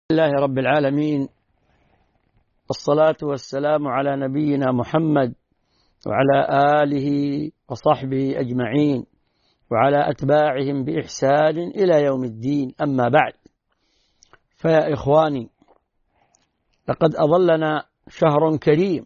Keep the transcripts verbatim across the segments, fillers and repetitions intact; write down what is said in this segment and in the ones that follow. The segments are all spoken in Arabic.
لله رب العالمين، الصلاة والسلام على نبينا محمد وعلى آله وصحبه أجمعين وعلى أتباعهم بإحسان إلى يوم الدين. أما بعد، فيا إخواني، لقد أظلنا شهر كريم،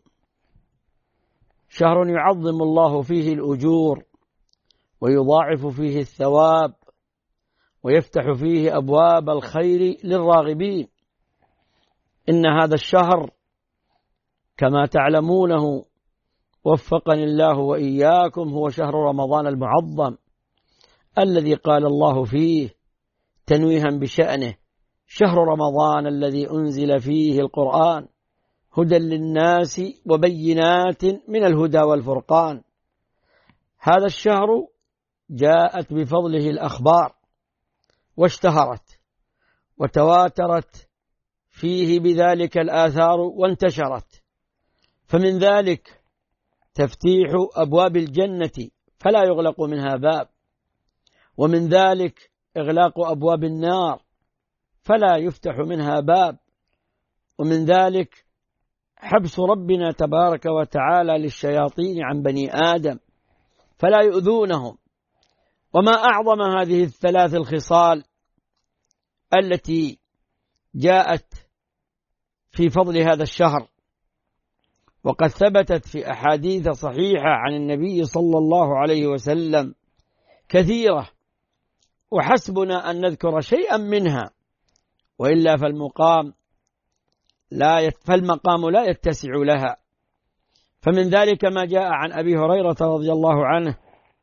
شهر يعظم الله فيه الأجور ويضاعف فيه الثواب ويفتح فيه أبواب الخير للراغبين. إن هذا الشهر كما تعلمونه وفقني الله وإياكم هو شهر رمضان المعظم، الذي قال الله فيه تنويها بشأنه: شهر رمضان الذي أنزل فيه القرآن هدى للناس وبينات من الهدى والفرقان. هذا الشهر جاءت بفضله الأخبار واشتهرت وتواترت فيه بذلك الآثار وانتشرت، فمن ذلك تفتيح أبواب الجنة فلا يغلق منها باب، ومن ذلك إغلاق أبواب النار فلا يفتح منها باب، ومن ذلك حبس ربنا تبارك وتعالى للشياطين عن بني آدم فلا يؤذونهم. وما أعظم هذه الثلاث الخصال التي جاءت في فضل هذا الشهر، وقد ثبتت في أحاديث صحيحة عن النبي صلى الله عليه وسلم كثيرة، وحسبنا أن نذكر شيئا منها، وإلا فالمقام لا يت... فالمقام لا يتسع لها. فمن ذلك ما جاء عن أبي هريرة رضي الله عنه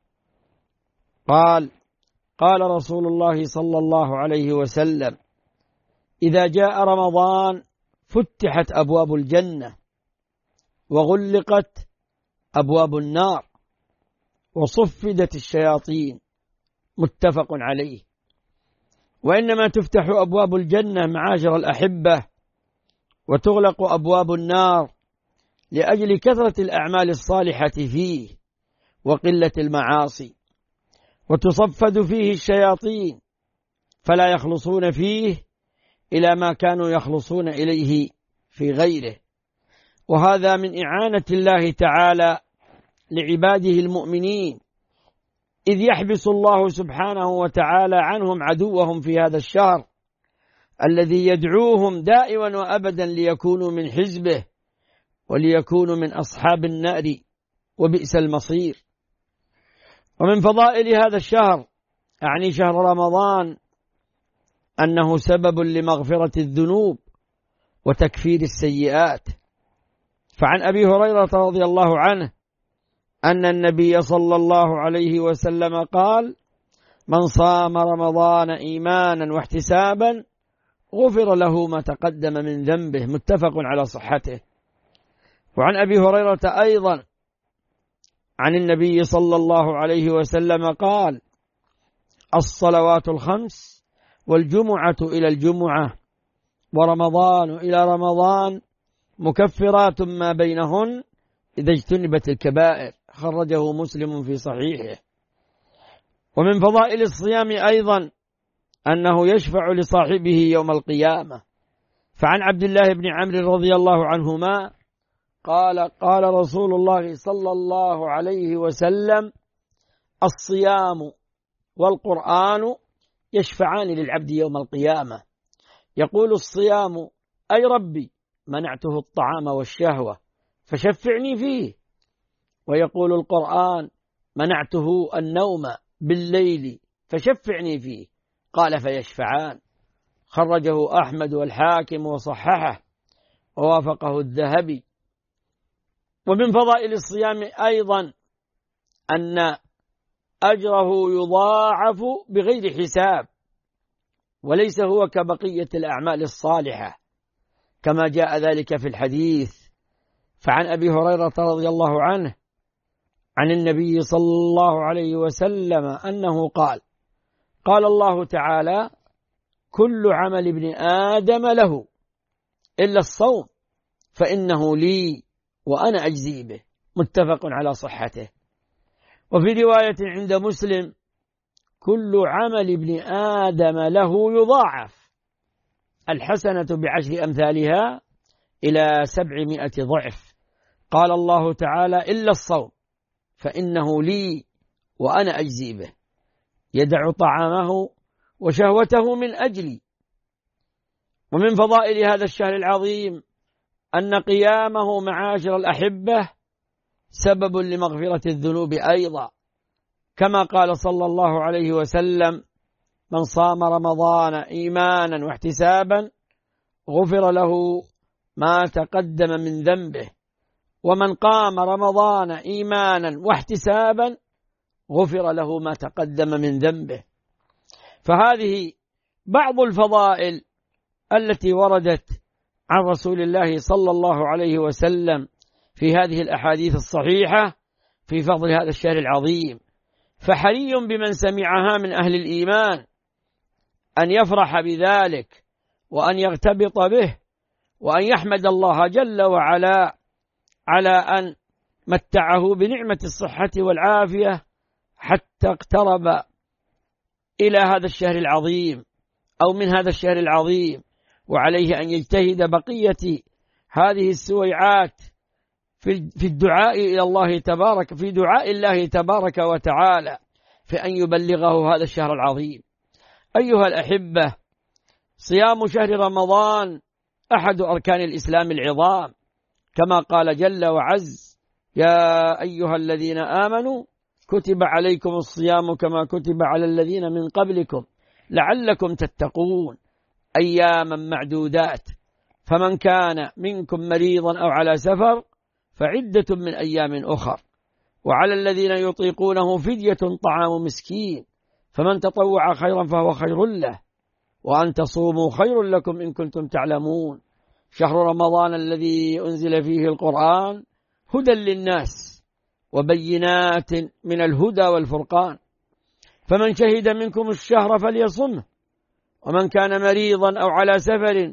قال: قال رسول الله صلى الله عليه وسلم: إذا جاء رمضان فتحت أبواب الجنة وغلقت أبواب النار وصفدت الشياطين. متفق عليه. وإنما تفتح أبواب الجنة معاشر الأحبة وتغلق أبواب النار لأجل كثرة الأعمال الصالحة فيه وقلة المعاصي، وتصفد فيه الشياطين فلا يخلصون فيه إلى ما كانوا يخلصون إليه في غيره. وهذا من إعانة الله تعالى لعباده المؤمنين، إذ يحبس الله سبحانه وتعالى عنهم عدوهم في هذا الشهر الذي يدعوهم دائما وأبدا ليكونوا من حزبه وليكونوا من أصحاب النار وبئس المصير. ومن فضائل هذا الشهر، أعني شهر رمضان، أنه سبب لمغفرة الذنوب وتكفير السيئات. فعن أبي هريرة رضي الله عنه أن النبي صلى الله عليه وسلم قال: من صام رمضان إيمانا واحتسابا غفر له ما تقدم من ذنبه. متفق على صحته. وعن أبي هريرة أيضا عن النبي صلى الله عليه وسلم قال: الصلوات الخمس والجمعة إلى الجمعة ورمضان إلى رمضان مكفرات ما بينهن إذا اجتنبت الكبائر. خرجه مسلم في صحيحه. ومن فضائل الصيام أيضا أنه يشفع لصاحبه يوم القيامة. فعن عبد الله بن عمرو رضي الله عنهما قال: قال رسول الله صلى الله عليه وسلم: الصيام والقرآن يشفعان للعبد يوم القيامة. يقول الصيام: أي ربي منعته الطعام والشهوة فشفعني فيه. ويقول القرآن: منعته النوم بالليل فشفعني فيه. قال: فيشفعان. خرجه أحمد والحاكم وصححه ووافقه الذهبي. ومن فضائل الصيام أيضا أن أجره يضاعف بغير حساب، وليس هو كبقية الأعمال الصالحة كما جاء ذلك في الحديث. فعن أبي هريرة رضي الله عنه عن النبي صلى الله عليه وسلم أنه قال: قال الله تعالى: كل عمل ابن آدم له إلا الصوم فإنه لي وأنا أجزي به. متفق على صحته. وفي رواية عند مسلم: كل عمل ابن آدم له يضاعف الحسنة بعشر أمثالها إلى سبعمائة ضعف. قال الله تعالى: إلا الصوم فإنه لي وأنا أجزي به، يدع طعامه وشهوته من أجلي. ومن فضائل هذا الشهر العظيم أن قيامه معاشر الأحبة سبب لمغفرة الذنوب أيضا، كما قال صلى الله عليه وسلم: من صام رمضان إيمانا واحتسابا غفر له ما تقدم من ذنبه، ومن قام رمضان إيمانا واحتسابا غفر له ما تقدم من ذنبه. فهذه بعض الفضائل التي وردت عن رسول الله صلى الله عليه وسلم في هذه الأحاديث الصحيحة في فضل هذا الشهر العظيم. فحري بمن سمعها من أهل الإيمان أن يفرح بذلك، وأن يغتبط به، وأن يحمد الله جل وعلا على أن متعه بنعمة الصحة والعافية حتى اقترب إلى هذا الشهر العظيم أو من هذا الشهر العظيم. وعليه أن يجتهد بقية هذه السويعات في الدعاء إلى الله تبارك في دعاء الله تبارك وتعالى في أن يبلغه هذا الشهر العظيم. أيها الأحبة، صيام شهر رمضان أحد أركان الإسلام العظام، كما قال جل وعز: يا أيها الذين آمنوا كتب عليكم الصيام كما كتب على الذين من قبلكم لعلكم تتقون أياما معدودات، فمن كان منكم مريضا أو على سفر فعدة من أيام أخر، وعلى الذين يطيقونه فدية طعام مسكين، فمن تطوع خيرا فهو خير له، وأن تصوموا خير لكم إن كنتم تعلمون. شهر رمضان الذي أنزل فيه القرآن هدى للناس وبينات من الهدى والفرقان، فمن شهد منكم الشهر فليصمه، ومن كان مريضا أو على سفر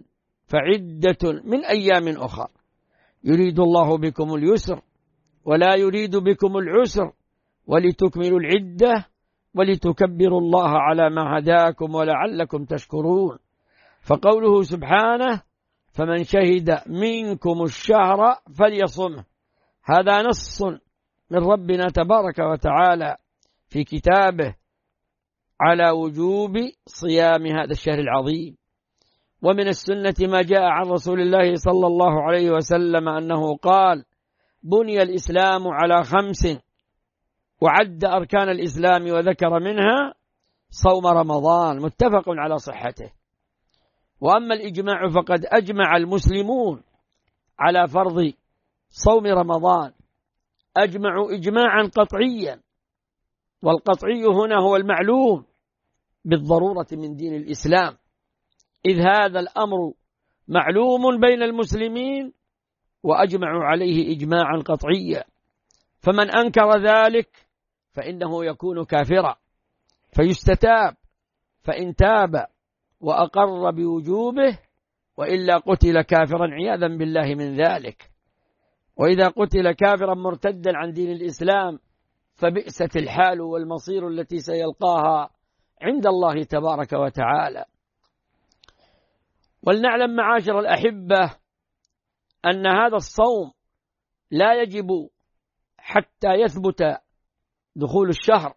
فعدة من أيام أخر، يريد الله بكم اليسر ولا يريد بكم العسر ولتكملوا العدة ولتكبروا الله على ما هداكم ولعلكم تشكرون. فقوله سبحانه: فمن شهد منكم الشهر فليصمه، هذا نص من ربنا تبارك وتعالى في كتابه على وجوب صيام هذا الشهر العظيم. ومن السنة ما جاء عن رسول الله صلى الله عليه وسلم أنه قال: بني الإسلام على خمس، وعد أركان الإسلام وذكر منها صوم رمضان، متفق على صحته. وأما الإجماع فقد أجمع المسلمون على فرض صوم رمضان، أجمعوا إجماعا قطعيا، والقطعي هنا هو المعلوم بالضرورة من دين الإسلام، إذ هذا الأمر معلوم بين المسلمين وأجمعوا عليه إجماعا قطعيا، فمن أنكر ذلك فإنه يكون كافرا، فيستتاب، فإن تاب وأقر بوجوبه، وإلا قتل كافرا عياذا بالله من ذلك. وإذا قتل كافرا مرتدا عن دين الإسلام فبئست الحال والمصير التي سيلقاها عند الله تبارك وتعالى. ولنعلم معاشر الأحبة أن هذا الصوم لا يجب حتى يثبت دخول الشهر،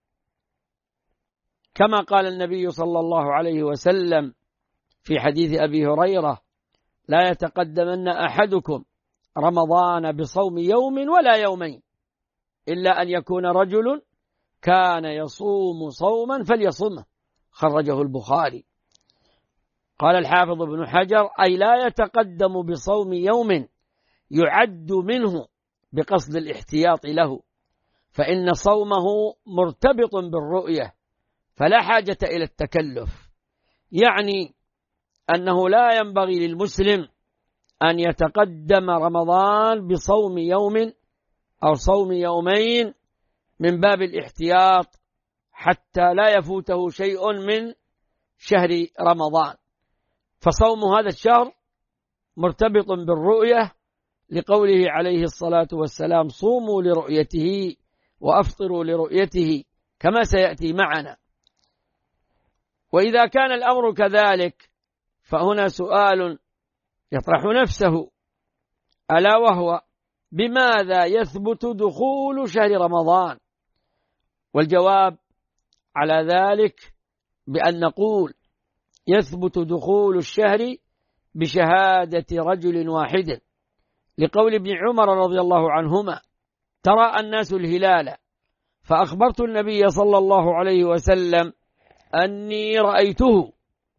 كما قال النبي صلى الله عليه وسلم في حديث أبي هريرة: لا يتقدمن أحدكم رمضان بصوم يوم ولا يومين إلا أن يكون رجل كان يصوم صوما فليصمه، خرجه البخاري. قال الحافظ ابن حجر: أي لا يتقدم بصوم يوم يعد منه بقصد الاحتياط له، فإن صومه مرتبط بالرؤية فلا حاجة إلى التكلف، يعني أنه لا ينبغي للمسلم أن يتقدم رمضان بصوم يوم أو صوم يومين من باب الاحتياط حتى لا يفوته شيء من شهر رمضان. فصوم هذا الشهر مرتبط بالرؤية، لقوله عليه الصلاة والسلام: صوموا لرؤيته وأفطروا لرؤيته، كما سيأتي معنا. وإذا كان الأمر كذلك فهنا سؤال يطرح نفسه، ألا وهو: بماذا يثبت دخول شهر رمضان؟ والجواب على ذلك بأن نقول: يثبت دخول الشهر بشهادة رجل واحد، لقول ابن عمر رضي الله عنهما: ترى الناس الهلال فأخبرت النبي صلى الله عليه وسلم أني رأيته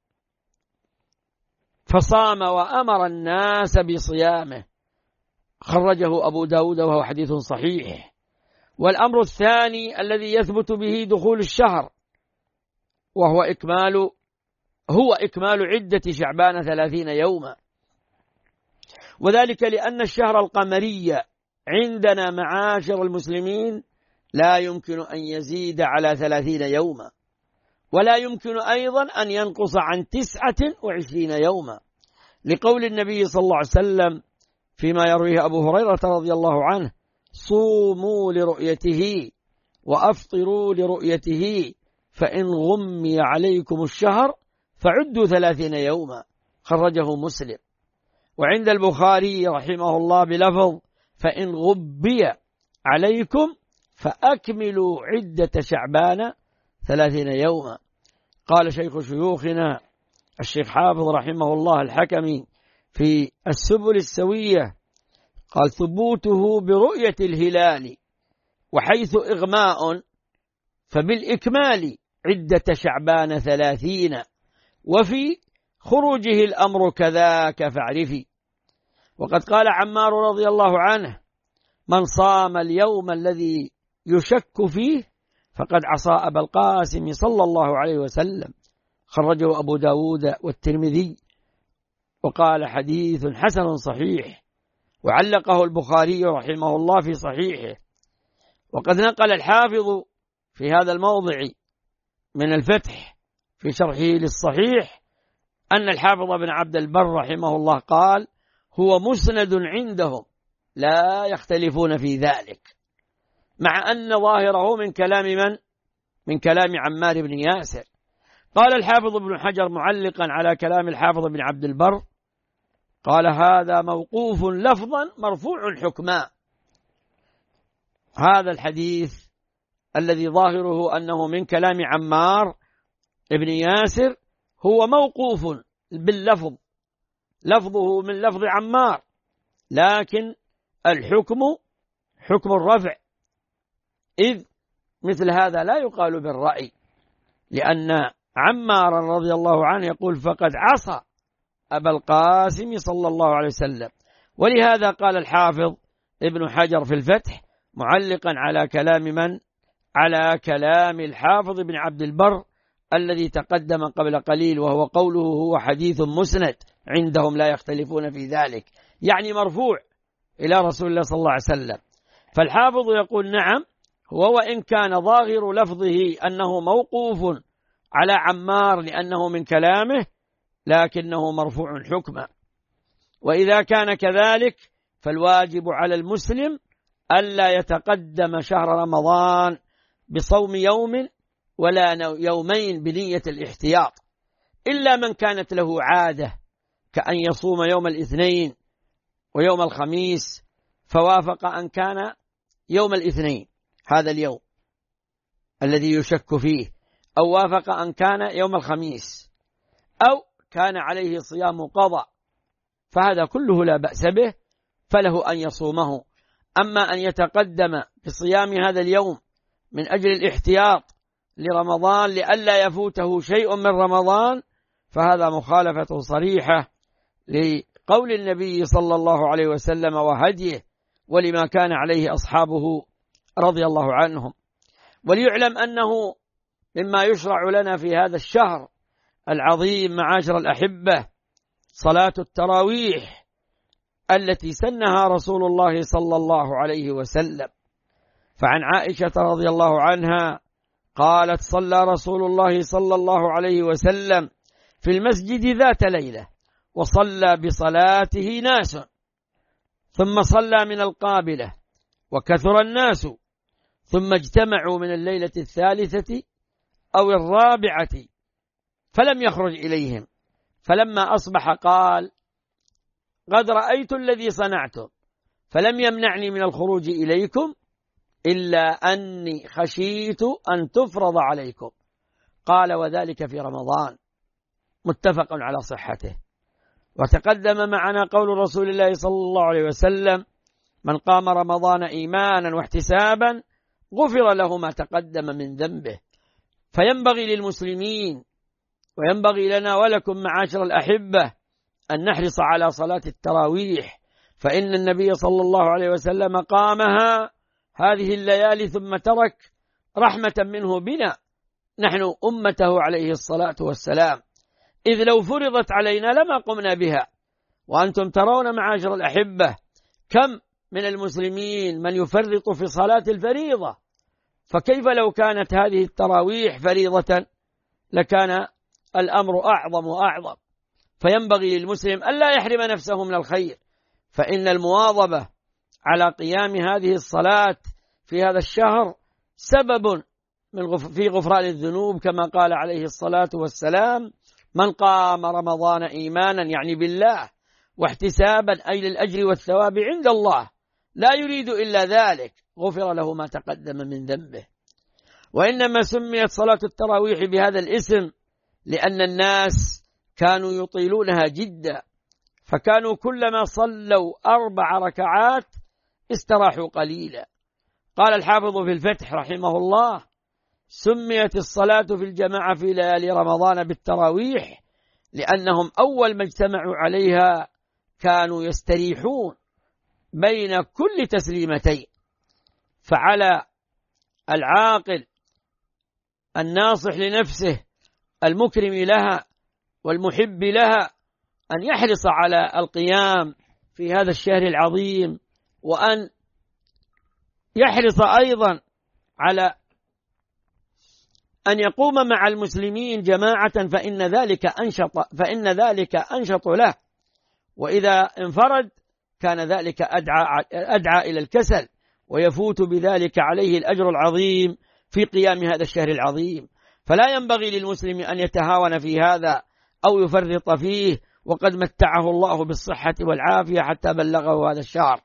فصام وأمر الناس بصيامه. خرجه أبو داود وهو حديث صحيح. والأمر الثاني الذي يثبت به دخول الشهر وهو إكمال هو إكمال عدة شعبان ثلاثين يوما، وذلك لأن الشهر القمري عندنا معاشر المسلمين لا يمكن أن يزيد على ثلاثين يوما، ولا يمكن أيضا أن ينقص عن تسعة وعشرين يوما، لقول النبي صلى الله عليه وسلم فيما يرويه أبو هريرة رضي الله عنه: صوموا لرؤيته وأفطروا لرؤيته، فإن غمي عليكم الشهر فعدوا ثلاثين يوما. خرجه مسلم. وعند البخاري رحمه الله بلفظ: فإن غبي عليكم فأكملوا عدة شعبان ثلاثين يوما. قال شيخ شيوخنا الشيخ حافظ رحمه الله الحكمي في السبل السوية، قال: ثبوته برؤية الهلال، وحيث إغماء فبالإكمال عدة شعبان ثلاثين، وفي خروجه الأمر كذاك فاعرفي. وقد قال عمار رضي الله عنه: من صام اليوم الذي يشك فيه فقد عصى أبا القاسم صلى الله عليه وسلم. خرجه أبو داود والترمذي، وقال: حديث حسن صحيح. وعلقه البخاري رحمه الله في صحيحه. وقد نقل الحافظ في هذا الموضع من الفتح في شرحه للصحيح أن الحافظ بن عبد البر رحمه الله قال: هو مسند عندهم لا يختلفون في ذلك، مع أن ظاهره من كلام من؟ من كلام عمار بن ياسر. قال الحافظ ابن حجر معلقا على كلام الحافظ بن عبد البر، قال: هذا موقوف لفظا مرفوع حكما. هذا الحديث الذي ظاهره أنه من كلام عمار ابن ياسر هو موقوف باللفظ، لفظه من لفظ عمار، لكن الحكم حكم الرفع، إذ مثل هذا لا يقال بالرأي، لأن عمار رضي الله عنه يقول: فقد عصى أبا القاسم صلى الله عليه وسلم. ولهذا قال الحافظ ابن حجر في الفتح معلقا على كلام من؟ على كلام الحافظ بن عبد البر الذي تقدم قبل قليل، وهو قوله: هو حديث مسند عندهم لا يختلفون في ذلك، يعني مرفوع إلى رسول الله صلى الله عليه وسلم. فالحافظ يقول: نعم، هو وإن كان ظاهر لفظه أنه موقوف على عمار لأنه من كلامه، لكنه مرفوع حكما. وإذا كان كذلك فالواجب على المسلم ألا يتقدم شهر رمضان بصوم يوم ولا يومين بنية الاحتياط، إلا من كانت له عادة كأن يصوم يوم الاثنين ويوم الخميس، فوافق أن كان يوم الاثنين هذا اليوم الذي يشك فيه، أو وافق أن كان يوم الخميس، أو كان عليه صيام قضاء، فهذا كله لا بأس به، فله أن يصومه. أما أن يتقدم بصيام هذا اليوم من أجل الاحتياط لرمضان لئلا يفوته شيء من رمضان، فهذا مخالفة صريحة لقول النبي صلى الله عليه وسلم وهديه، ولما كان عليه أصحابه رضي الله عنهم. وليعلم أنه مما يشرع لنا في هذا الشهر العظيم معاشر الأحبة صلاة التراويح التي سنها رسول الله صلى الله عليه وسلم. فعن عائشة رضي الله عنها قالت: صلى رسول الله صلى الله عليه وسلم في المسجد ذات ليلة، وصلى بصلاته ناس، ثم صلى من القابلة وكثر الناس، ثم اجتمعوا من الليلة الثالثة أو الرابعة فلم يخرج إليهم، فلما أصبح قال: قد رأيت الذي صنعتم فلم يمنعني من الخروج إليكم إلا أني خشيت أن تفرض عليكم. قال: وذلك في رمضان. متفق على صحته. وتقدم معنا قول رسول الله صلى الله عليه وسلم: من قام رمضان إيمانا واحتسابا غفر له ما تقدم من ذنبه. فينبغي للمسلمين وينبغي لنا ولكم معاشر الأحبة أن نحرص على صلاة التراويح، فإن النبي صلى الله عليه وسلم قامها هذه الليالي ثم ترك رحمة منه بنا نحن أمته عليه الصلاة والسلام، إذ لو فرضت علينا لما قمنا بها. وأنتم ترون معاشر الأحبة كم من المسلمين من يفرط في صلاة الفريضة، فكيف لو كانت هذه التراويح فريضة لكان الأمر أعظم وأعظم. فينبغي للمسلم ألا يحرم نفسه من الخير، فإن المواظبة على قيام هذه الصلاة في هذا الشهر سبب من غف في غفران الذنوب، كما قال عليه الصلاة والسلام: من قام رمضان إيمانا يعني بالله واحتسابا أي للأجر والثواب عند الله لا يريد إلا ذلك غفر له ما تقدم من ذنبه. وإنما سميت صلاة التراويح بهذا الاسم لأن الناس كانوا يطيلونها جدا، فكانوا كلما صلوا أربع ركعات استراحوا قليلا. قال الحافظ في الفتح رحمه الله: سميت الصلاة في الجماعة في ليالي رمضان بالتراويح لأنهم أول ما اجتمعوا عليها كانوا يستريحون بين كل تسليمتين. فعلى العاقل الناصح لنفسه المكرم لها والمحب لها أن يحرص على القيام في هذا الشهر العظيم، وأن يحرص أيضا على أن يقوم مع المسلمين جماعة، فإن ذلك أنشط فإن ذلك أنشط له، وإذا انفرد كان ذلك أدعى, أدعى إلى الكسل، ويفوت بذلك عليه الأجر العظيم في قيام هذا الشهر العظيم. فلا ينبغي للمسلم أن يتهاون في هذا أو يفرط فيه، وقد متعه الله بالصحة والعافية حتى بلغه هذا الشهر.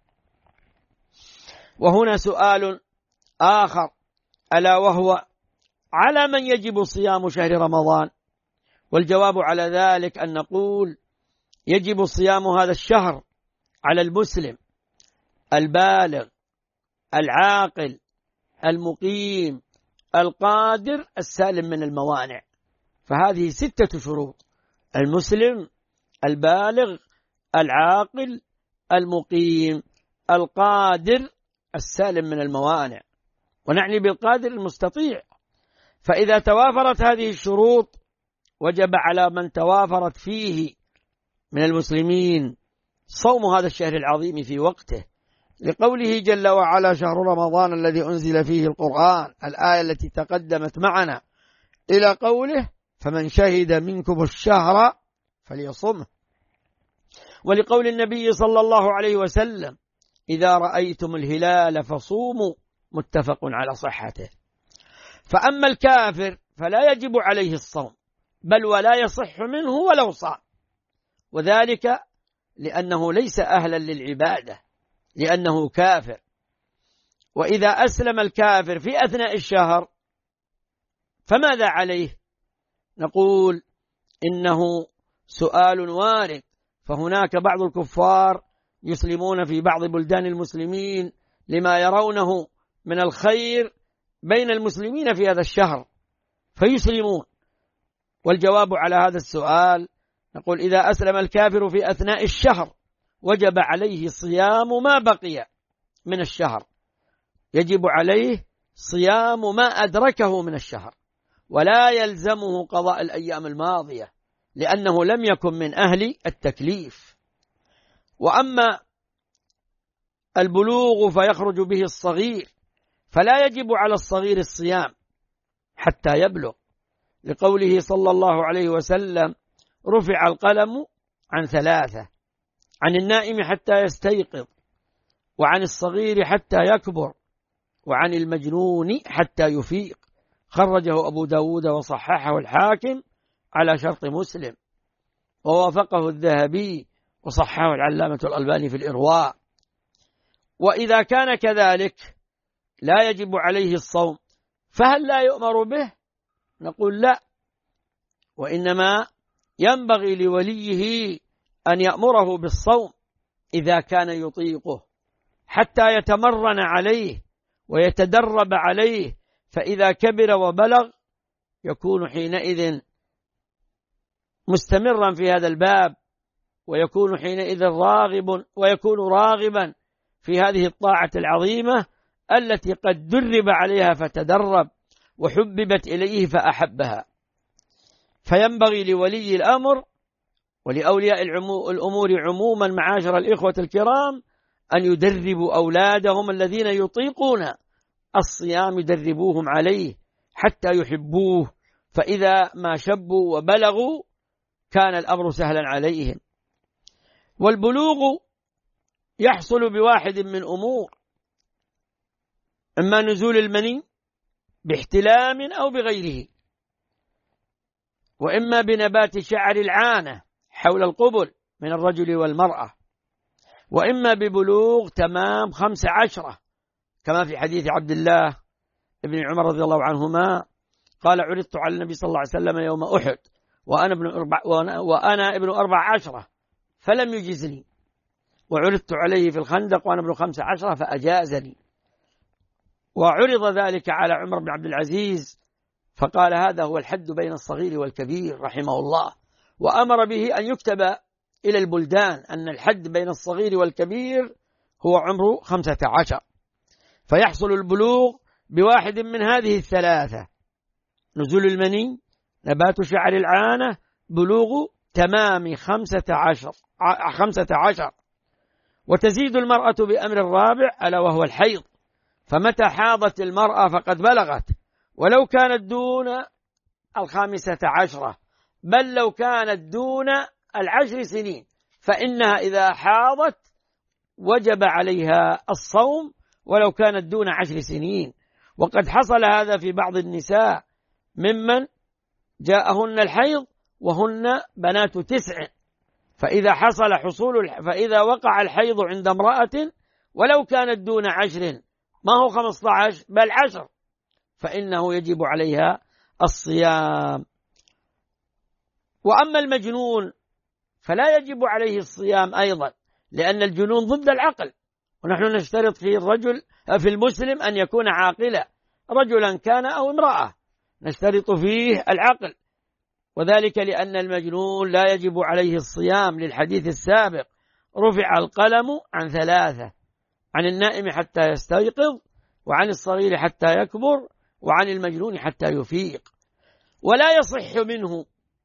وهنا سؤال آخر، ألا وهو: على من يجب صيام شهر رمضان؟ والجواب على ذلك أن نقول: يجب صيام هذا الشهر على المسلم البالغ العاقل المقيم القادر السالم من الموانع. فهذه ستة شروط: المسلم البالغ العاقل المقيم القادر السالم من الموانع، ونعني بالقادر المستطيع. فإذا توافرت هذه الشروط وجب على من توافرت فيه من المسلمين صوم هذا الشهر العظيم في وقته، لقوله جل وعلا: شهر رمضان الذي أنزل فيه القرآن، الآية التي تقدمت معنا، إلى قوله: فمن شهد منكم الشهر فليصمه. ولقول النبي صلى الله عليه وسلم: إذا رأيتم الهلال فصوموا، متفق على صحته. فأما الكافر فلا يجب عليه الصوم، بل ولا يصح منه ولو صام، وذلك لأنه ليس أهلا للعبادة، لأنه كافر. وإذا أسلم الكافر في أثناء الشهر فماذا عليه؟ نقول إنه سؤال وارد، فهناك بعض الكفار يسلمون في بعض بلدان المسلمين لما يرونه من الخير بين المسلمين في هذا الشهر فيسلمون. والجواب على هذا السؤال نقول: إذا أسلم الكافر في أثناء الشهر وجب عليه صيام ما بقي من الشهر، يجب عليه صيام ما أدركه من الشهر، ولا يلزمه قضاء الأيام الماضية لأنه لم يكن من أهل التكليف. وأما البلوغ فيخرج به الصغير فلا يجب على الصغير الصيام حتى يبلغ، لقوله صلى الله عليه وسلم: رفع القلم عن ثلاثة: عن النائم حتى يستيقظ، وعن الصغير حتى يكبر، وعن المجنون حتى يفيق. خرجه أبو داود وصححه الحاكم على شرط مسلم. ووافقه الذهبي وصححه العلامة الألباني في الإرواء. وإذا كان كذلك لا يجب عليه الصوم، فهل لا يؤمر به؟ نقول لا، وإنما ينبغي لوليه أن يأمره بالصوم إذا كان يطيقه حتى يتمرن عليه ويتدرب عليه، فإذا كبر وبلغ يكون حينئذ مستمرا في هذا الباب، ويكون حينئذ راغب ويكون راغبا في هذه الطاعة العظيمة التي قد درب عليها فتدرب وحببت إليه فأحبها. فينبغي لولي الأمر ولأولياء الأمور عموما معاشر الإخوة الكرام أن يدربوا أولادهم الذين يطيقون الصيام، يدربوهم عليه حتى يحبوه، فإذا ما شبوا وبلغوا كان الأمر سهلا عليهم. والبلوغ يحصل بواحد من أمور: إما نزول المني باحتلام أو بغيره، وإما بنبات شعر العانة حول القبل من الرجل والمرأة، وإما ببلوغ تمام خمس عشرة كما في حديث عبد الله ابن عمر رضي الله عنهما قال: عرضت على النبي صلى الله عليه وسلم يوم أحد وأنا ابن أربع, وأنا ابن أربع عشرة فلم يجزني، وعرضت عليه في الخندق وأنا ابن خمس عشرة فأجازني. وعرض ذلك على عمر بن عبد العزيز فقال: هذا هو الحد بين الصغير والكبير رحمه الله، وأمر به أن يكتب إلى البلدان أن الحد بين الصغير والكبير هو عمره خمسة عشر. فيحصل البلوغ بواحد من هذه الثلاثة: نزول المني، نبات شعر العانة، بلوغ تمام خمسة عشر خمسة عشر. وتزيد المرأة بأمر الرابع ألا وهو الحيض، فمتى حاضت المرأة فقد بلغت، ولو كانت دون الخامسة عشرة، بل لو كانت دون العشر سنين فإنها إذا حاضت وجب عليها الصوم ولو كانت دون عشر سنين. وقد حصل هذا في بعض النساء ممن جاءهن الحيض وهن بنات تسع، فإذا حصل حصول فإذا وقع الحيض عند امرأة ولو كانت دون عشر، ما هو خمسة عشر بل عشر، فإنه يجب عليها الصيام. وأما المجنون فلا يجب عليه الصيام أيضا، لأن الجنون ضد العقل، ونحن نشترط في الرجل في المسلم أن يكون عاقلا، رجلا كان أو امرأة، نشترط فيه العقل، وذلك لأن المجنون لا يجب عليه الصيام للحديث السابق: رفع القلم عن ثلاثة: عن النائم حتى يستيقظ، وعن الصغير حتى يكبر، وعن المجنون حتى يفيق. ولا يصح منه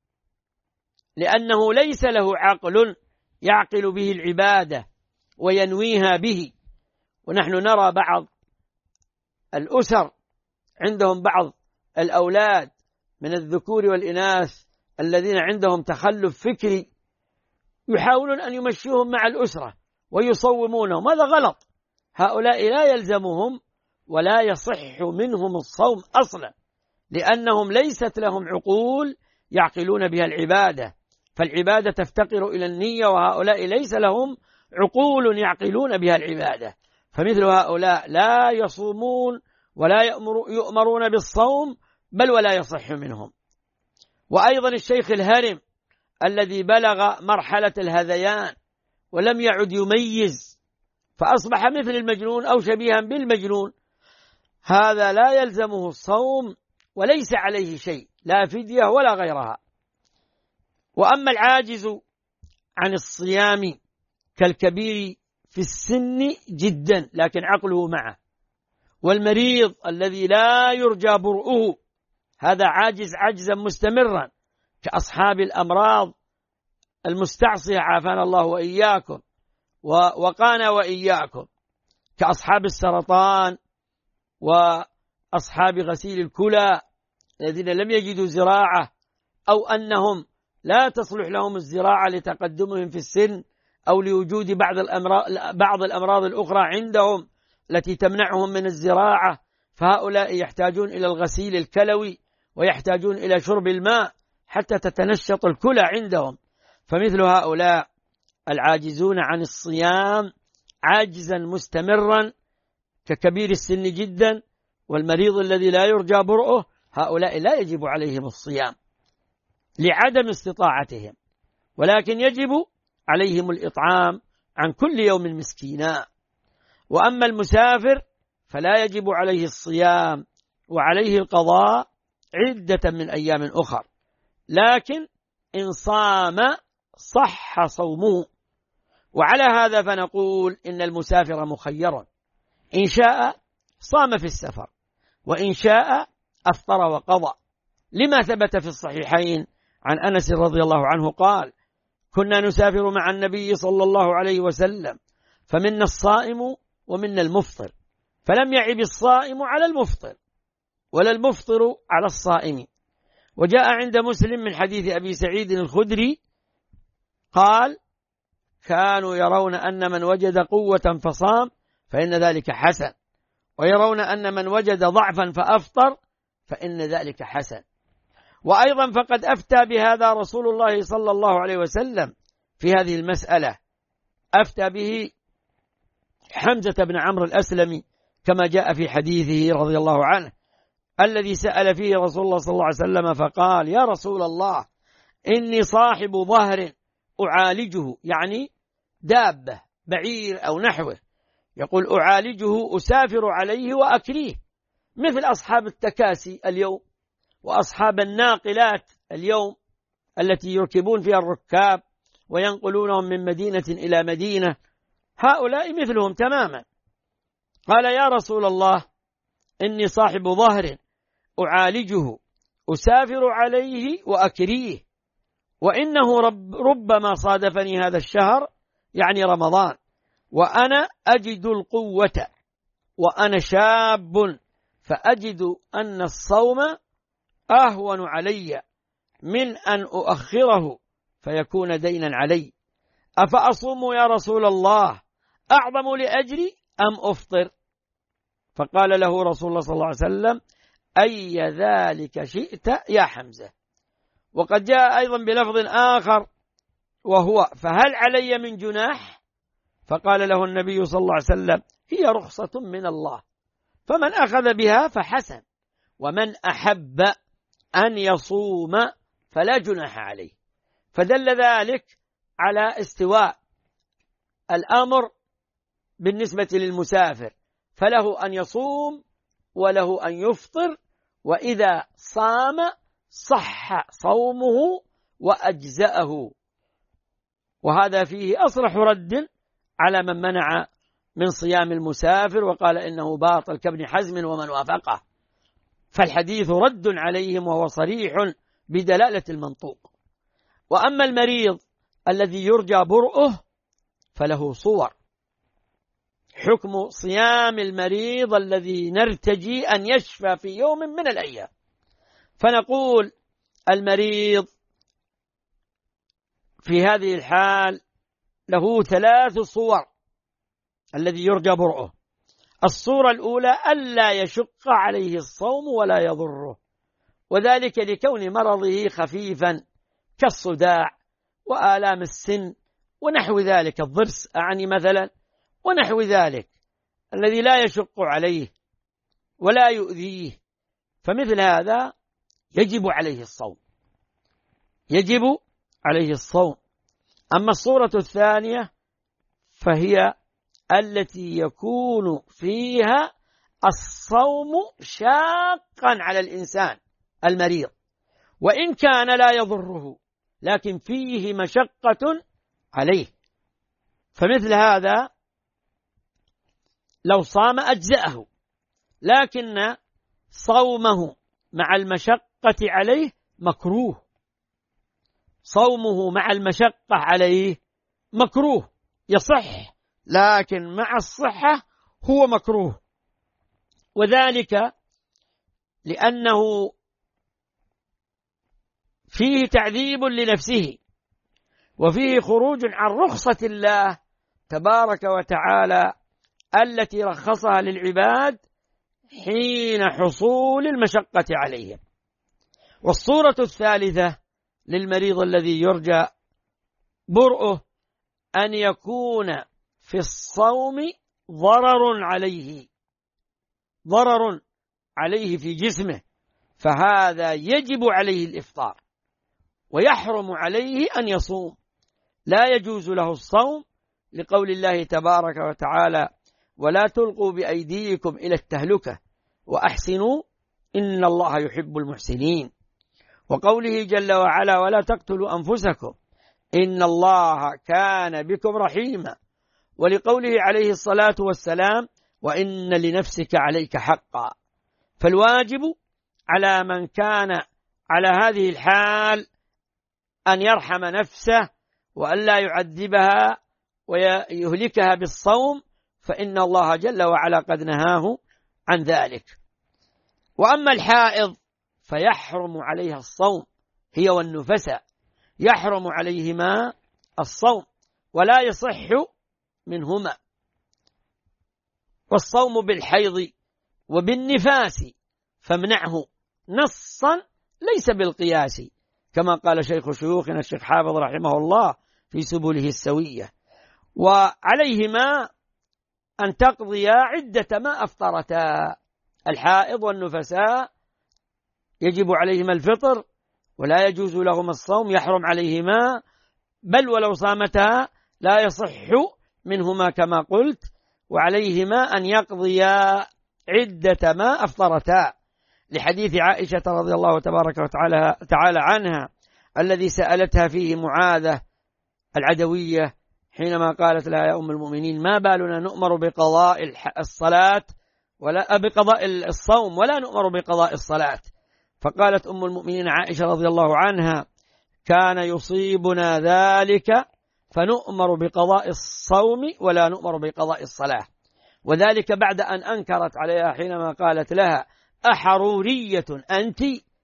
لأنه ليس له عقل يعقل به العبادة وينويها به. ونحن نرى بعض الأسر عندهم بعض الأولاد من الذكور والإناث الذين عندهم تخلف فكري، يحاولون أن يمشيهم مع الأسرة ويصومونهم، هذا غلط. هؤلاء لا يلزمهم ولا يصح منهم الصوم أصلا، لأنهم ليست لهم عقول يعقلون بها العبادة، فالعبادة تفتقر إلى النية، وهؤلاء ليس لهم عقول يعقلون بها العبادة، فمثل هؤلاء لا يصومون ولا يؤمرون بالصوم، بل ولا يصح منهم. وأيضا الشيخ الهرم الذي بلغ مرحلة الهذيان ولم يعد يميز فأصبح مثل المجنون أو شبيها بالمجنون، هذا لا يلزمه الصوم وليس عليه شيء، لا فدية ولا غيرها. وأما العاجز عن الصيام كالكبير في السن جدا لكن عقله معه، والمريض الذي لا يرجى برؤه، هذا عاجز عجزا مستمرا كأصحاب الأمراض المستعصية عافانا الله وإياكم ووقانا وإياكم، كأصحاب السرطان وأصحاب غسيل الكلى الذين لم يجدوا زراعة، أو أنهم لا تصلح لهم الزراعة لتقدمهم في السن أو لوجود بعض الأمراض, بعض الأمراض الأخرى عندهم التي تمنعهم من الزراعة، فهؤلاء يحتاجون إلى الغسيل الكلوي ويحتاجون إلى شرب الماء حتى تتنشط الكلى عندهم. فمثل هؤلاء العاجزون عن الصيام عاجزا مستمرا ككبير السن جدا والمريض الذي لا يرجى برؤه، هؤلاء لا يجب عليهم الصيام لعدم استطاعتهم، ولكن يجب عليهم الإطعام عن كل يوم مسكينا. وأما المسافر فلا يجب عليه الصيام وعليه القضاء عدة من أيام أخر، لكن إن صام صح صومه. وعلى هذا فنقول إن المسافر مخير، إن شاء صام في السفر وإن شاء أفطر وقضى، لما ثبت في الصحيحين عن أنس رضي الله عنه قال: كنا نسافر مع النبي صلى الله عليه وسلم فمنا الصائم ومنا المفطر، فلم يعب الصائم على المفطر ولا المفطر على الصائم. وجاء عند مسلم من حديث أبي سعيد الخدري قال: كانوا يرون أن من وجد قوة فصام فإن ذلك حسن، ويرون أن من وجد ضعفا فأفطر فإن ذلك حسن. وأيضا فقد أفتى بهذا رسول الله صلى الله عليه وسلم في هذه المسألة، أفتى به حمزة بن عمرو الأسلمي كما جاء في حديثه رضي الله عنه الذي سأل فيه رسول الله صلى الله عليه وسلم فقال: يا رسول الله إني صاحب ظهر أعالجه، يعني دابة بعير أو نحوه، يقول أعالجه أسافر عليه وأكريه، مثل أصحاب التكاسي اليوم وأصحاب الناقلات اليوم التي يركبون فيها الركاب وينقلونهم من مدينة إلى مدينة، هؤلاء مثلهم تماما. قال: يا رسول الله إني صاحب ظهر أعالجه أسافر عليه وأكريه، وإنه رب ربما صادفني هذا الشهر يعني رمضان وأنا أجد القوة وأنا شاب، فأجد أن الصوم أهون علي من أن أؤخره فيكون دينا علي، أفأصوم يا رسول الله أعظم لأجري أم أفطر؟ فقال له رسول الله صلى الله عليه وسلم: أي ذلك شئت يا حمزة. وقد جاء أيضا بلفظ آخر وهو: فهل علي من جناح؟ فقال له النبي صلى الله عليه وسلم: هي رخصة من الله، فمن أخذ بها فحسن، ومن أحب أن يصوم فلا جناح عليه. فدل ذلك على استواء الأمر بالنسبة للمسافر، فله أن يصوم وله أن يفطر، وإذا صام صح صومه وأجزأه. وهذا فيه أصرح رد على من منع من صيام المسافر وقال إنه باطل كابن حزم ومن وافقه، فالحديث رد عليهم وهو صريح بدلالة المنطوق. وأما المريض الذي يرجى برؤه فله صور. حكم صيام المريض الذي نرتجي أن يشفى في يوم من الأيام، فنقول المريض في هذه الحال له ثلاث صور الذي يرجى برؤه. الصورة الأولى ألا يشق عليه الصوم ولا يضره، وذلك لكون مرضه خفيفا كالصداع وآلام السن ونحو ذلك، الضرس أعني مثلا ونحو ذلك الذي لا يشق عليه ولا يؤذيه، فمثل هذا يجب عليه الصوم، يجب عليه الصوم. أما الصورة الثانية فهي التي يكون فيها الصوم شاقا على الإنسان المريض وإن كان لا يضره، لكن فيه مشقة عليه، فمثل هذا لو صام أجزأه، لكن صومه مع المشقة عليه مكروه، صومه مع المشقة عليه مكروه، يصح لكن مع الصحة هو مكروه، وذلك لأنه فيه تعذيب لنفسه وفيه خروج عن رخصة الله تبارك وتعالى التي رخصها للعباد حين حصول المشقة عليهم. والصورة الثالثة للمريض الذي يرجى برؤه أن يكون في الصوم ضرر عليه ضرر عليه في جسمه، فهذا يجب عليه الإفطار ويحرم عليه أن يصوم، لا يجوز له الصوم لقول الله تبارك وتعالى: ولا تلقوا بأيديكم إلى التهلكة وأحسنوا إن الله يحب المحسنين، وقوله جل وعلا: ولا تقتلوا أنفسكم إن الله كان بكم رحيما، ولقوله عليه الصلاة والسلام: وإن لنفسك عليك حقا. فالواجب على من كان على هذه الحال أن يرحم نفسه وأن لا يعذبها ويهلكها بالصوم، فإن الله جل وعلا قد نهاه عن ذلك. وأما الحائض فيحرم عليها الصوم، هي والنفساء يحرم عليهما الصوم ولا يصح منهما. والصوم بالحيض وبالنفاس فامنعه نصا ليس بالقياس، كما قال شيخ شيوخنا الشيخ حافظ رحمه الله في سبله السوية. وعليهما أن تقضيا عدة ما أفطرتا. الحائض والنفساء يجب عليهما الفطر ولا يجوز لهما الصوم، يحرم عليهما، بل ولو صامتا لا يصح منهما كما قلت، وعليهما أن يقضيا عدة ما أفطرتا، لحديث عائشة رضي الله تبارك وتعالى تعالى عنها الذي سألتها فيه معاذة العدوية حينما قالت لها: يا أم المؤمنين، ما بالنا نؤمر بقضاء الصلاة ولا بقضاء الصوم ولا نؤمر بقضاء الصلاة؟ فقالت أم المؤمنين عائشة رضي الله عنها: كان يصيبنا ذلك فنؤمر بقضاء الصوم ولا نؤمر بقضاء الصلاة، وذلك بعد أن أنكرت عليها حينما قالت لها: أحرورية أنت؟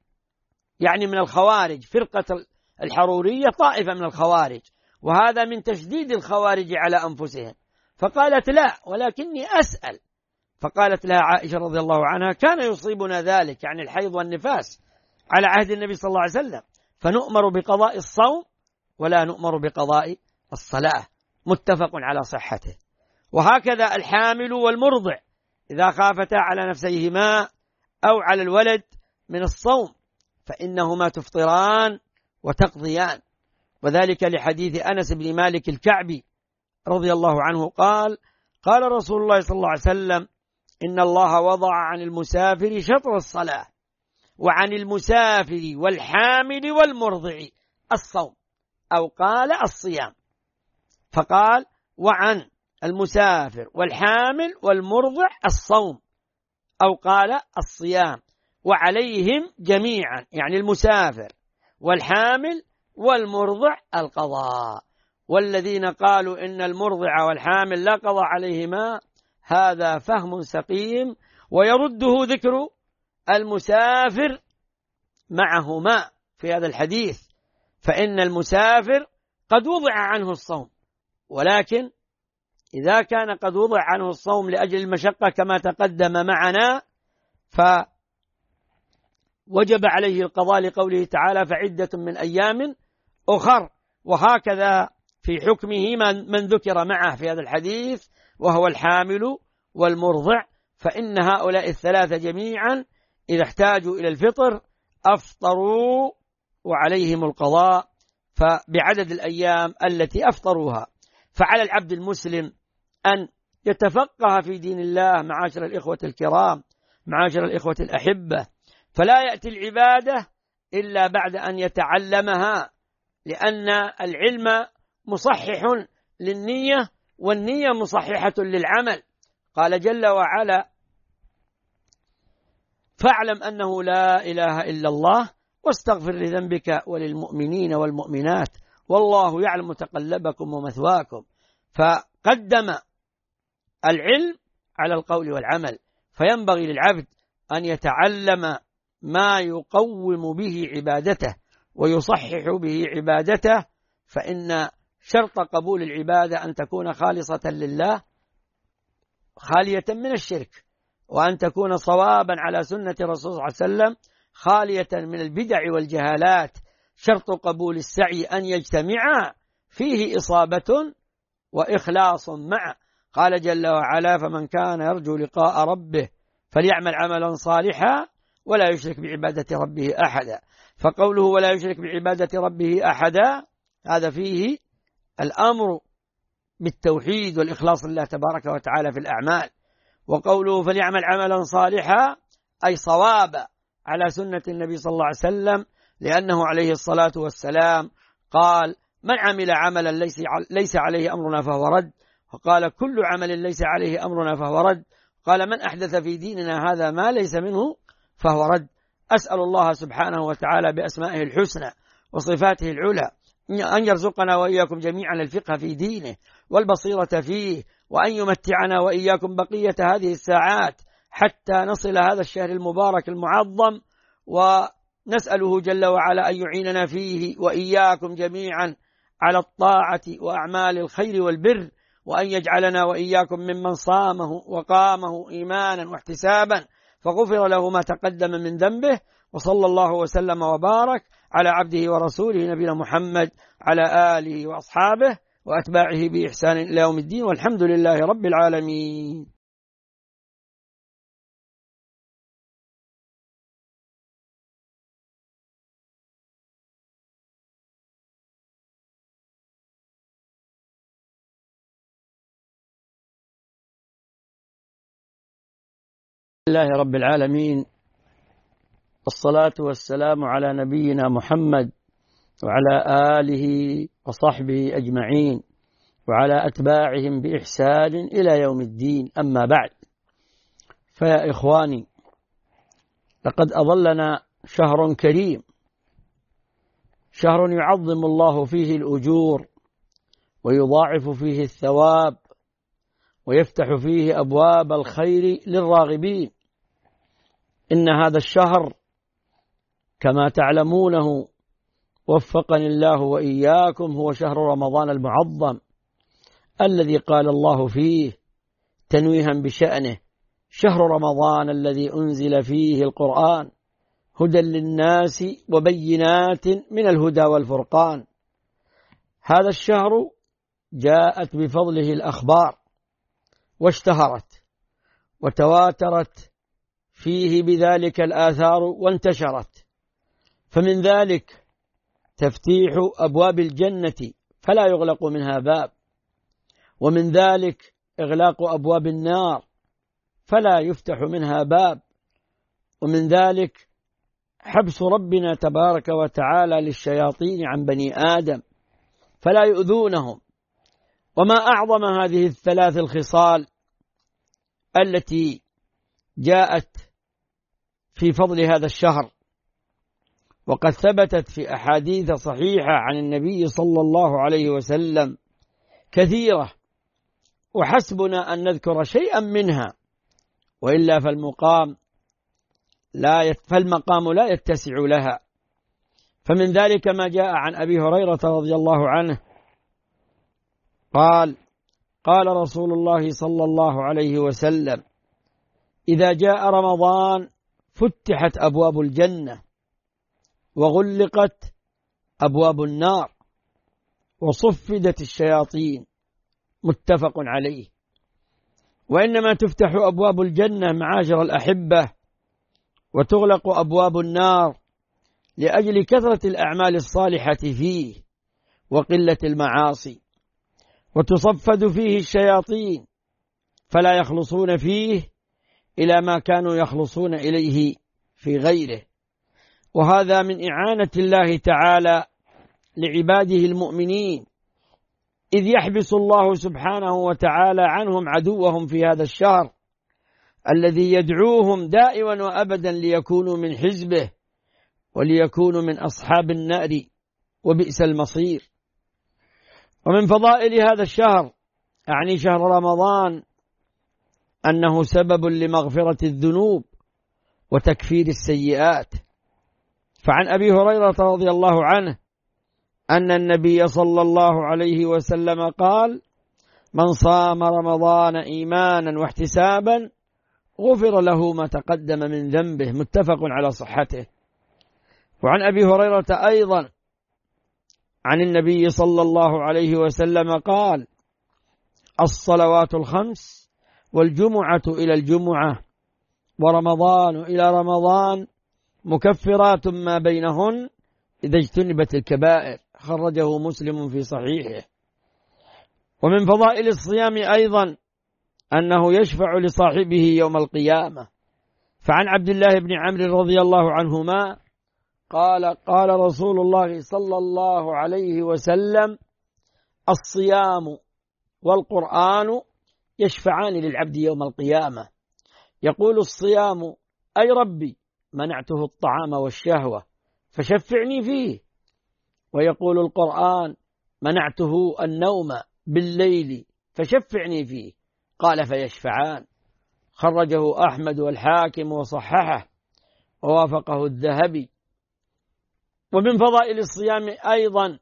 يعني من الخوارج، فرقة الحرورية طائفة من الخوارج، وهذا من تشديد الخوارج على أنفسهم. فقالت: لا، ولكني أسأل. فقالت لها عائشة رضي الله عنها: كان يصيبنا ذلك، يعني الحيض والنفاس، على عهد النبي صلى الله عليه وسلم، فنؤمر بقضاء الصوم ولا نؤمر بقضاء الصلاة، متفق على صحته. وهكذا الحامل والمرضع إذا خافتا على نفسيهما أو على الولد من الصوم فإنهما تفطران وتقضيان، وذلك لحديث أنس بن مالك الكعبي رضي الله عنه قال: قال رسول الله صلى الله عليه وسلم: إن الله وضع عن المسافر شطر الصلاة وعن المسافر والحامل والمرضع الصوم، أو قال الصيام، فقال: وعن المسافر والحامل والمرضع الصوم، أو قال الصيام، وعليهم جميعا، يعني المسافر والحامل والمرضع القضاء. والذين قالوا إن المرضع والحامل لا قضاء عليهما هذا فهم سقيم، ويرده ذكر المسافر معهما في هذا الحديث، فإن المسافر قد وضع عنه الصوم، ولكن إذا كان قد وضع عنه الصوم لأجل المشقة كما تقدم معنا فوجب عليه القضاء لقوله تعالى: فعدة من أيام أخر. وهكذا في حكمه من ذكر معه في هذا الحديث وهو الحامل والمرضع، فإن هؤلاء الثلاثة جميعا إذا احتاجوا إلى الفطر أفطروا وعليهم القضاء فبعدد الأيام التي أفطروها. فعلى العبد المسلم أن يتفقه في دين الله معاشر الإخوة الكرام، معاشر الإخوة الأحبة، فلا يأتي العبادة إلا بعد أن يتعلمها، لأن العلم مصحح للنية والنية مصححة للعمل. قال جل وعلا: فاعلم أنه لا إله إلا الله واستغفر لذنبك وللمؤمنين والمؤمنات والله يعلم متقلبكم ومثواكم. فقدم العلم على القول والعمل، فينبغي للعبد أن يتعلم ما يقوم به عبادته ويصحح به عبادته، فإن شرط قبول العبادة أن تكون خالصة لله خالية من الشرك، وأن تكون صوابا على سنة الرسول صلى الله عليه وسلم خالية من البدع والجهالات. شرط قبول السعي أن يجتمع فيه إصابة وإخلاص معه. قال جل وعلا: فمن كان يرجو لقاء ربه فليعمل عملا صالحا ولا يشرك بعبادة ربه أحدا. فقوله ولا يشرك بعبادة ربه أحدا هذا فيه الأمر بالتوحيد والإخلاص لله تبارك وتعالى في الأعمال. وقوله فليعمل عملا صالحا أي صوابا على سنة النبي صلى الله عليه وسلم، لأنه عليه الصلاة والسلام قال: من عمل عملا ليس عليه أمرنا فهو رد. وقال: كل عمل ليس عليه أمرنا فهو رد. قال: من أحدث في ديننا هذا ما ليس منه فهو رد. أسأل الله سبحانه وتعالى بأسمائه الحسنى وصفاته العلى أن يرزقنا وإياكم جميعا الفقه في دينه والبصيرة فيه، وأن يمتعنا وإياكم بقية هذه الساعات حتى نصل هذا الشهر المبارك المعظم، ونسأله جل وعلا أن يعيننا فيه وإياكم جميعا على الطاعة وأعمال الخير والبر، وأن يجعلنا وإياكم ممن صامه وقامه إيمانا واحتسابا فغفر له ما تقدم من ذنبه. وصلى الله وسلم وبارك على عبده ورسوله نبينا محمد على آله وأصحابه وأتباعه بإحسان إلى يوم الدين، والحمد لله رب العالمين. لله رب العالمين، الصلاة والسلام على نبينا محمد وعلى آله وصحبه أجمعين وعلى أتباعهم بإحسان إلى يوم الدين. أما بعد، فيا إخواني، لقد أظلنا شهر كريم، شهر يعظم الله فيه الأجور ويضاعف فيه الثواب ويفتح فيه أبواب الخير للراغبين. إن هذا الشهر كما تعلمونه وفقني الله وإياكم هو شهر رمضان المعظم، الذي قال الله فيه تنويها بشأنه: شهر رمضان الذي أنزل فيه القرآن هدى للناس وبينات من الهدى والفرقان. هذا الشهر جاءت بفضله الأخبار واشتهرت وتواترت فيه بذلك الآثار وانتشرت، فمن ذلك تفتيح أبواب الجنة فلا يغلق منها باب، ومن ذلك إغلاق أبواب النار فلا يفتح منها باب، ومن ذلك حبس ربنا تبارك وتعالى للشياطين عن بني آدم فلا يؤذونهم. وما أعظم هذه الثلاث الخصال التي جاءت في فضل هذا الشهر، وقد ثبتت في أحاديث صحيحة عن النبي صلى الله عليه وسلم كثيرة، وحسبنا أن نذكر شيئا منها، وإلا فالمقام لا يت... فالمقام لا يتسع لها. فمن ذلك ما جاء عن أبي هريرة رضي الله عنه قال: قال رسول الله صلى الله عليه وسلم: إذا جاء رمضان فتحت أبواب الجنة وغلقت أبواب النار وصفدت الشياطين. متفق عليه. وإنما تفتح أبواب الجنة معاشر الأحبة وتغلق أبواب النار لأجل كثرة الأعمال الصالحة فيه وقلة المعاصي، وتصفد فيه الشياطين فلا يخلصون فيه إلى ما كانوا يخلصون إليه في غيره. وهذا من إعانة الله تعالى لعباده المؤمنين، إذ يحبس الله سبحانه وتعالى عنهم عدوهم في هذا الشهر الذي يدعوهم دائما وأبدا ليكونوا من حزبه وليكونوا من أصحاب النار وبئس المصير. ومن فضائل هذا الشهر، يعني شهر رمضان، أنه سبب لمغفرة الذنوب وتكفير السيئات. فعن أبي هريرة رضي الله عنه أن النبي صلى الله عليه وسلم قال: من صام رمضان إيمانا واحتسابا غفر له ما تقدم من ذنبه. متفق على صحته. وعن أبي هريرة أيضا عن النبي صلى الله عليه وسلم قال: الصلوات الخمس والجمعة إلى الجمعة ورمضان إلى رمضان مكفرات ما بينهن إذا اجتنبت الكبائر. خرجه مسلم في صحيحه. ومن فضائل الصيام أيضا أنه يشفع لصاحبه يوم القيامة. فعن عبد الله بن عمرو رضي الله عنهما قال: قال رسول الله صلى الله عليه وسلم: الصيام والقرآن يشفعان للعبد يوم القيامة. يقول الصيام: أي ربي منعته الطعام والشهوة فشفعني فيه. ويقول القرآن: منعته النوم بالليل فشفعني فيه. قال: فيشفعان. خرجه أحمد والحاكم وصححه ووافقه الذهبي. ومن فضائل الصيام أيضا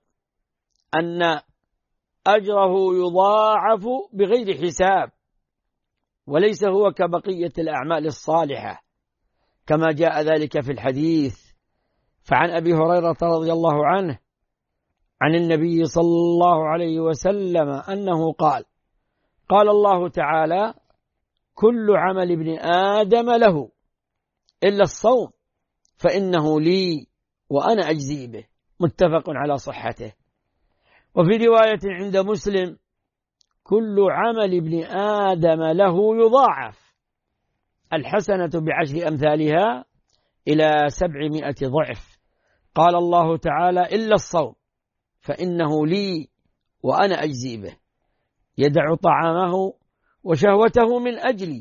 أن أجره يضاعف بغير حساب، وليس هو كبقية الأعمال الصالحة كما جاء ذلك في الحديث. فعن أبي هريرة رضي الله عنه عن النبي صلى الله عليه وسلم أنه قال: قال الله تعالى: كل عمل ابن آدم له إلا الصوم فإنه لي وأنا أجزي به. متفق على صحته. وفي رواية عند مسلم: كل عمل ابن آدم له يضاعف الحسنة بعشر أمثالها إلى سبعمائة ضعف. قال الله تعالى: إلا الصوم فإنه لي وأنا أجزي به، يدع طعامه وشهوته من أجلي.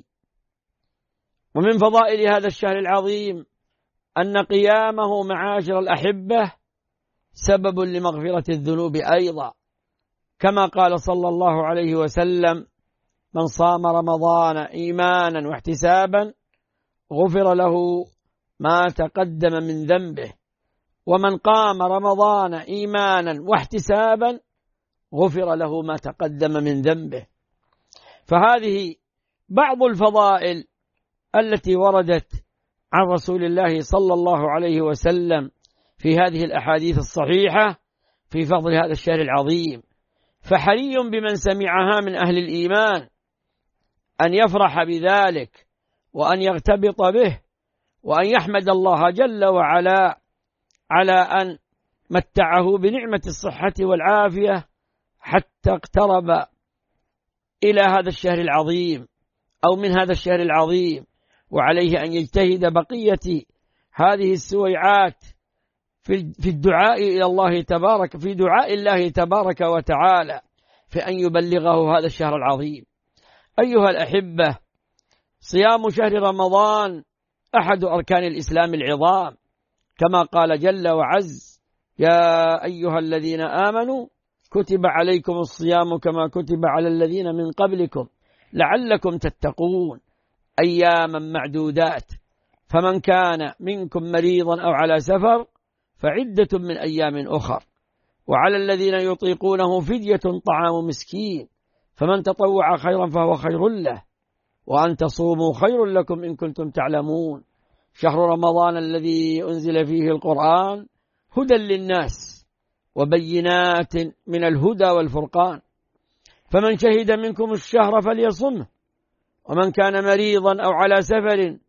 ومن فضائل هذا الشهر العظيم أن قيامه معاشر الأحبة سبب لمغفرة الذنوب أيضا، كما قال صلى الله عليه وسلم: من صام رمضان إيمانا واحتسابا غفر له ما تقدم من ذنبه، ومن قام رمضان إيمانا واحتسابا غفر له ما تقدم من ذنبه. فهذه بعض الفضائل التي وردت عن رسول الله صلى الله عليه وسلم في هذه الأحاديث الصحيحة في فضل هذا الشهر العظيم. فحري بمن سمعها من أهل الإيمان أن يفرح بذلك وأن يغتبط به وأن يحمد الله جل وعلا على أن متعه بنعمة الصحة والعافية حتى اقترب إلى هذا الشهر العظيم أو من هذا الشهر العظيم. وعليه أن يجتهد بقية هذه السويعات في الدعاء إلى الله تبارك في دعاء الله تبارك وتعالى في أن يبلغه هذا الشهر العظيم. أيها الأحبة، صيام شهر رمضان أحد أركان الإسلام العظام، كما قال جل وعز: يا أيها الذين آمنوا كتب عليكم الصيام كما كتب على الذين من قبلكم لعلكم تتقون أياما معدودات، فمن كان منكم مريضا أو على سفر فعدة من أيام أخر، وعلى الذين يطيقونه فدية طعام مسكين، فمن تطوع خيرا فهو خير له، وأن تصوموا خير لكم إن كنتم تعلمون. شهر رمضان الذي أنزل فيه القرآن هدى للناس وبينات من الهدى والفرقان، فمن شهد منكم الشهر فليصمه، ومن كان مريضا أو على سفر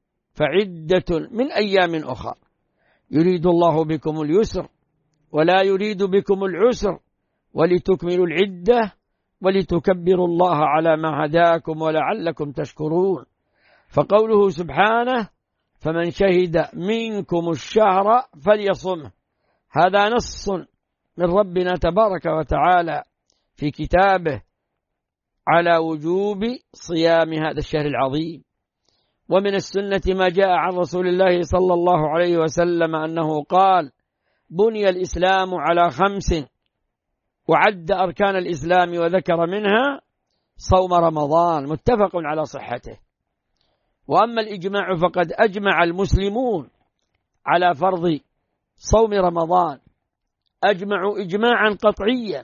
فعدة من أيام أخر، يريد الله بكم اليسر ولا يريد بكم العسر ولتكملوا العدة ولتكبروا الله على ما هداكم ولعلكم تشكرون. فقوله سبحانه: فمن شهد منكم الشهر فليصمه، هذا نص من ربنا تبارك وتعالى في كتابه على وجوب صيام هذا الشهر العظيم. ومن السنة ما جاء عن رسول الله صلى الله عليه وسلم أنه قال: بني الإسلام على خمس، وعد أركان الإسلام وذكر منها صوم رمضان، متفق على صحته. وأما الإجماع فقد أجمع المسلمون على فرض صوم رمضان، أجمعوا إجماعا قطعيا،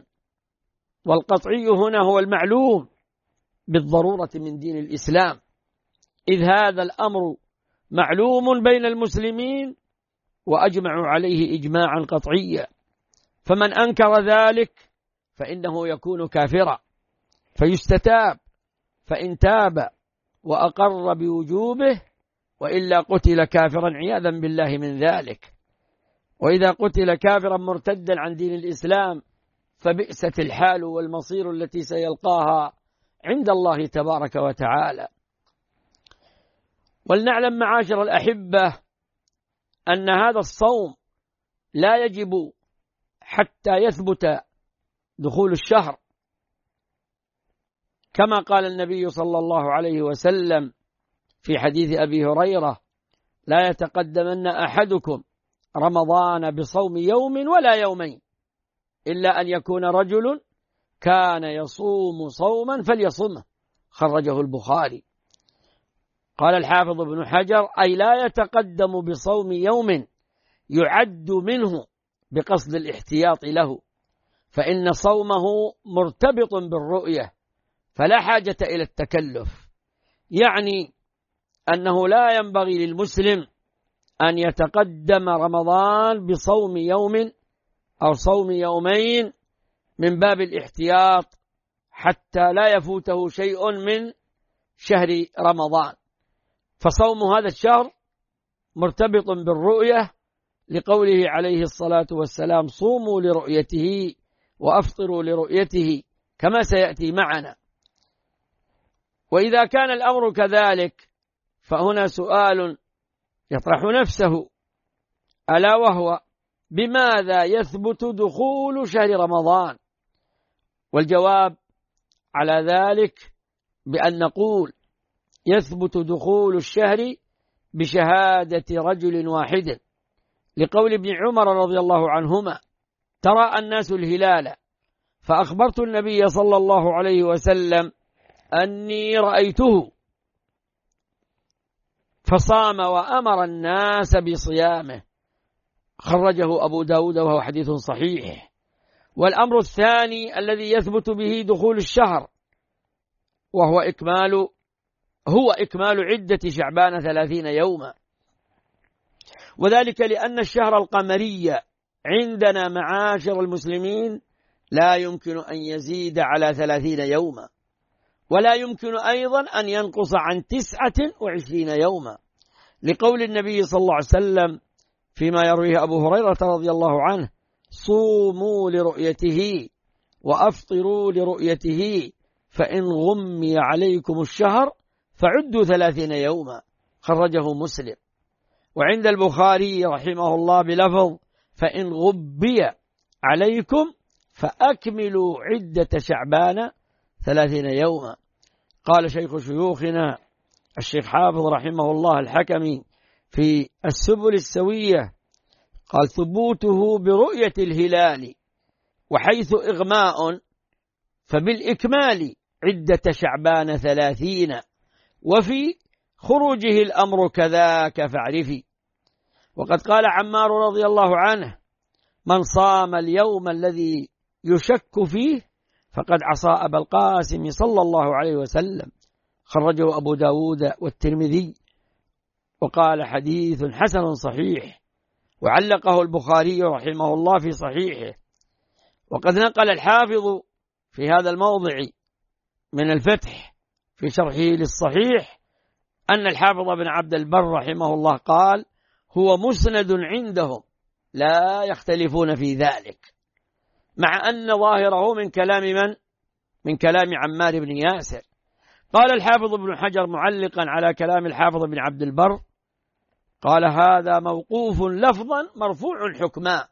والقطعي هنا هو المعلوم بالضرورة من دين الإسلام، إذ هذا الأمر معلوم بين المسلمين وأجمعوا عليه إجماعا قطعيا. فمن أنكر ذلك فإنه يكون كافرا فيستتاب، فإن تاب وأقر بوجوبه وإلا قتل كافرا عياذا بالله من ذلك. وإذا قتل كافرا مرتدا عن دين الإسلام فبئست الحال والمصير التي سيلقاها عند الله تبارك وتعالى. ولنعلم معاشر الأحبة أن هذا الصوم لا يجب حتى يثبت دخول الشهر، كما قال النبي صلى الله عليه وسلم في حديث أبي هريرة: لا يتقدمن أحدكم رمضان بصوم يوم ولا يومين إلا أن يكون رجل كان يصوم صوما فليصمه، خرجه البخاري. قال الحافظ ابن حجر: أي لا يتقدم بصوم يوم يعد منه بقصد الاحتياط له، فإن صومه مرتبط بالرؤية فلا حاجة إلى التكلف. يعني أنه لا ينبغي للمسلم أن يتقدم رمضان بصوم يوم أو صوم يومين من باب الاحتياط حتى لا يفوته شيء من شهر رمضان، فصوم هذا الشهر مرتبط بالرؤية لقوله عليه الصلاة والسلام: صوموا لرؤيته وأفطروا لرؤيته، كما سيأتي معنا. وإذا كان الأمر كذلك فهنا سؤال يطرح نفسه، ألا وهو: بماذا يثبت دخول شهر رمضان؟ والجواب على ذلك بأن نقول: يثبت دخول الشهر بشهادة رجل واحد، لقول ابن عمر رضي الله عنهما: ترى الناس الهلال فأخبرت النبي صلى الله عليه وسلم أني رأيته فصام وأمر الناس بصيامه، خرجه أبو داود وهو حديث صحيح. والأمر الثاني الذي يثبت به دخول الشهر وهو إكمال هو إكمال عدة شعبان ثلاثين يوما، وذلك لأن الشهر القمري عندنا معاشر المسلمين لا يمكن أن يزيد على ثلاثين يوما، ولا يمكن أيضا أن ينقص عن تسعة وعشرين يوما، لقول النبي صلى الله عليه وسلم فيما يرويه أبو هريرة رضي الله عنه: صوموا لرؤيته وأفطروا لرؤيته، فإن غمي عليكم الشهر فعدوا ثلاثين يوما، خرجه مسلم. وعند البخاري رحمه الله بلفظ: فإن غبي عليكم فأكملوا عدة شعبان ثلاثين يوما. قال شيخ شيوخنا الشيخ حافظ رحمه الله الحكمي في السبل السوية، قال: ثبوته برؤية الهلال، وحيث إغماء فبالإكمال عدة شعبان ثلاثين، وفي خروجه الأمر كذاك فاعرفي. وقد قال عمار رضي الله عنه: من صام اليوم الذي يشك فيه فقد عصى أبا القاسم صلى الله عليه وسلم، خرجه أبو داود والترمذي، وقال حديث حسن صحيح، وعلقه البخاري رحمه الله في صحيحه. وقد نقل الحافظ في هذا الموضع من الفتح في شرحه للصحيح أن الحافظ بن عبد البر رحمه الله قال: هو مسند عندهم لا يختلفون في ذلك، مع أن ظاهره من كلام من؟ من كلام عمار بن ياسر. قال الحافظ ابن حجر معلقا على كلام الحافظ بن عبد البر، قال: هذا موقوف لفظا مرفوع حكما.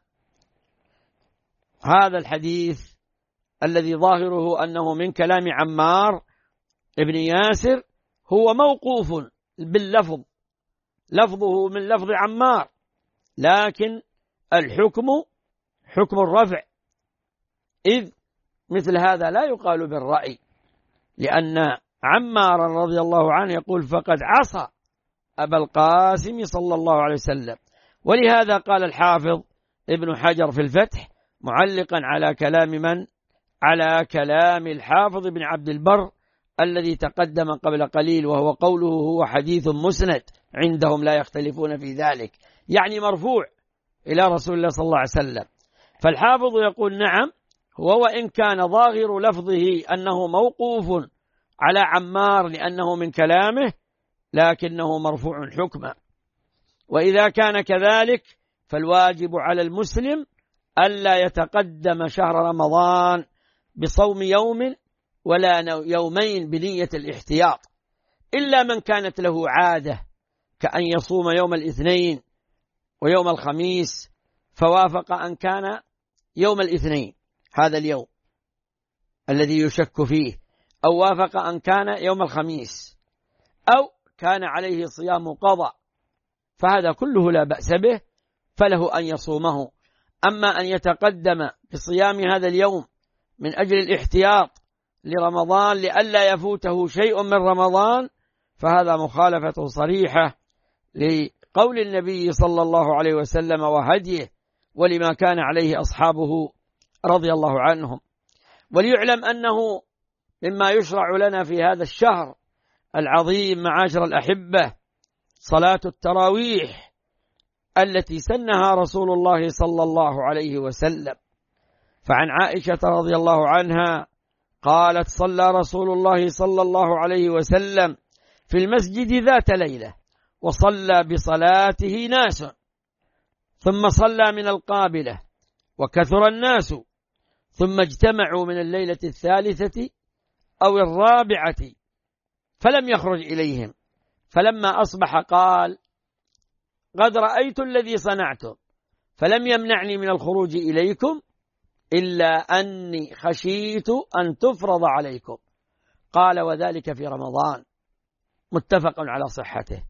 هذا الحديث الذي ظاهره أنه من كلام عمار بن ياسر هو موقوف باللفظ، لفظه من لفظ عمار، لكن الحكم حكم الرفع، إذ مثل هذا لا يقال بالرأي، لأن عمار رضي الله عنه يقول: فقد عصى أبا القاسم صلى الله عليه وسلم. ولهذا قال الحافظ ابن حجر في الفتح معلقا على كلام من؟ على كلام الحافظ بن عبد البر الذي تقدم قبل قليل، وهو قوله: هو حديث مسند عندهم لا يختلفون في ذلك، يعني مرفوع إلى رسول الله صلى الله عليه وسلم. فالحافظ يقول نعم، هو وإن كان ظاهر لفظه أنه موقوف على عمار لأنه من كلامه، لكنه مرفوع حكما. وإذا كان كذلك فالواجب على المسلم ألا يتقدم شهر رمضان بصوم يوم ولا يومين بنية الاحتياط، إلا من كانت له عادة كأن يصوم يوم الاثنين ويوم الخميس، فوافق أن كان يوم الاثنين هذا اليوم الذي يشك فيه، أو وافق أن كان يوم الخميس، أو كان عليه صيام قضاء، فهذا كله لا بأس به، فله أن يصومه. أما أن يتقدم بصيام هذا اليوم من أجل الاحتياط لرمضان لئلا يفوته شيء من رمضان، فهذا مخالفة صريحة لقول النبي صلى الله عليه وسلم وهديه ولما كان عليه أصحابه رضي الله عنهم. وليعلم أنه مما يشرع لنا في هذا الشهر العظيم معاشر الأحبة صلاة التراويح التي سنها رسول الله صلى الله عليه وسلم. فعن عائشة رضي الله عنها قالت: صلى رسول الله صلى الله عليه وسلم في المسجد ذات ليلة، وصلى بصلاته ناس، ثم صلى من القابلة وكثر الناس، ثم اجتمعوا من الليلة الثالثة أو الرابعة فلم يخرج إليهم، فلما أصبح قال: قد رأيت الذي صنعتم، فلم يمنعني من الخروج إليكم إلا أني خشيت أن تفرض عليكم. قال: وذلك في رمضان. متفق على صحته.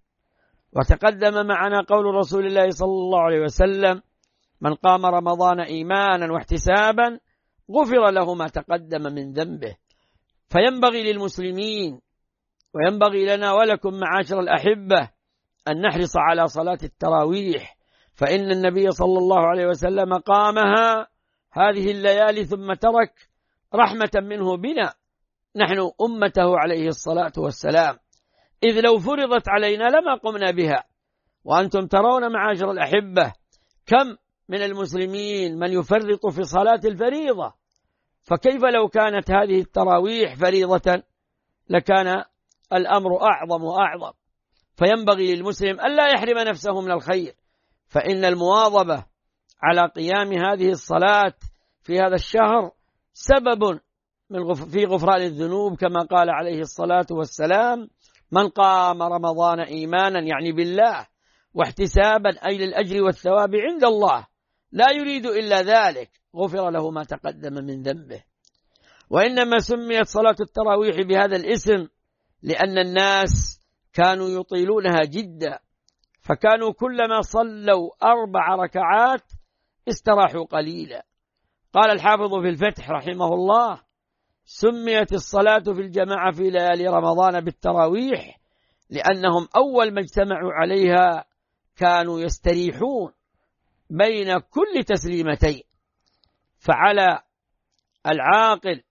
وتقدم معنا قول رسول الله صلى الله عليه وسلم: من قام رمضان إيمانا واحتسابا غفر له ما تقدم من ذنبه. فينبغي للمسلمين وينبغي لنا ولكم معاشر الأحبة أن نحرص على صلاة التراويح، فإن النبي صلى الله عليه وسلم قامها هذه الليالي ثم ترك رحمة منه بنا نحن أمته عليه الصلاة والسلام، إذ لو فرضت علينا لما قمنا بها. وأنتم ترون معاشر الأحبة كم من المسلمين من يفرط في صلاة الفريضة، فكيف لو كانت هذه التراويح فريضة لكان الأمر أعظم وأعظم. فينبغي للمسلم ألا يحرم نفسه من الخير، فإن المواظبة على قيام هذه الصلاة في هذا الشهر سبب من في غفران الذنوب، كما قال عليه الصلاة والسلام: من قام رمضان إيمانا يعني بالله واحتسابا أي للأجر والثواب عند الله لا يريد إلا ذلك غفر له ما تقدم من ذنبه. وإنما سميت صلاة التراويح بهذا الاسم لأن الناس كانوا يطيلونها جدا، فكانوا كلما صلوا أربع ركعات استراحوا قليلا. قال الحافظ في الفتح رحمه الله: سميت الصلاة في الجماعة في ليالي رمضان بالتراويح لأنهم أول ما اجتمعوا عليها كانوا يستريحون بين كل تسليمتين. فعلى العاقل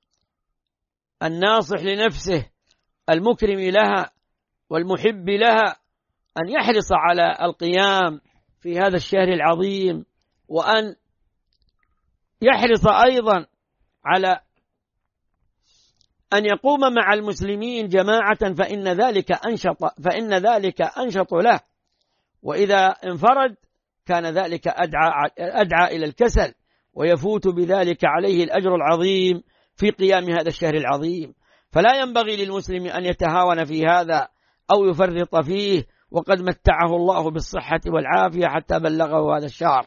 الناصح لنفسه المكرم لها والمحب لها أن يحرص على القيام في هذا الشهر العظيم، وأن يحرص أيضا على أن يقوم مع المسلمين جماعة، فإن ذلك أنشط فإن ذلك أنشط له، وإذا انفرد كان ذلك أدعى, أدعى إلى الكسل، ويفوت بذلك عليه الأجر العظيم في قيام هذا الشهر العظيم. فلا ينبغي للمسلم أن يتهاون في هذا أو يفرط فيه، وقد متعه الله بالصحة والعافية حتى بلغه هذا الشهر.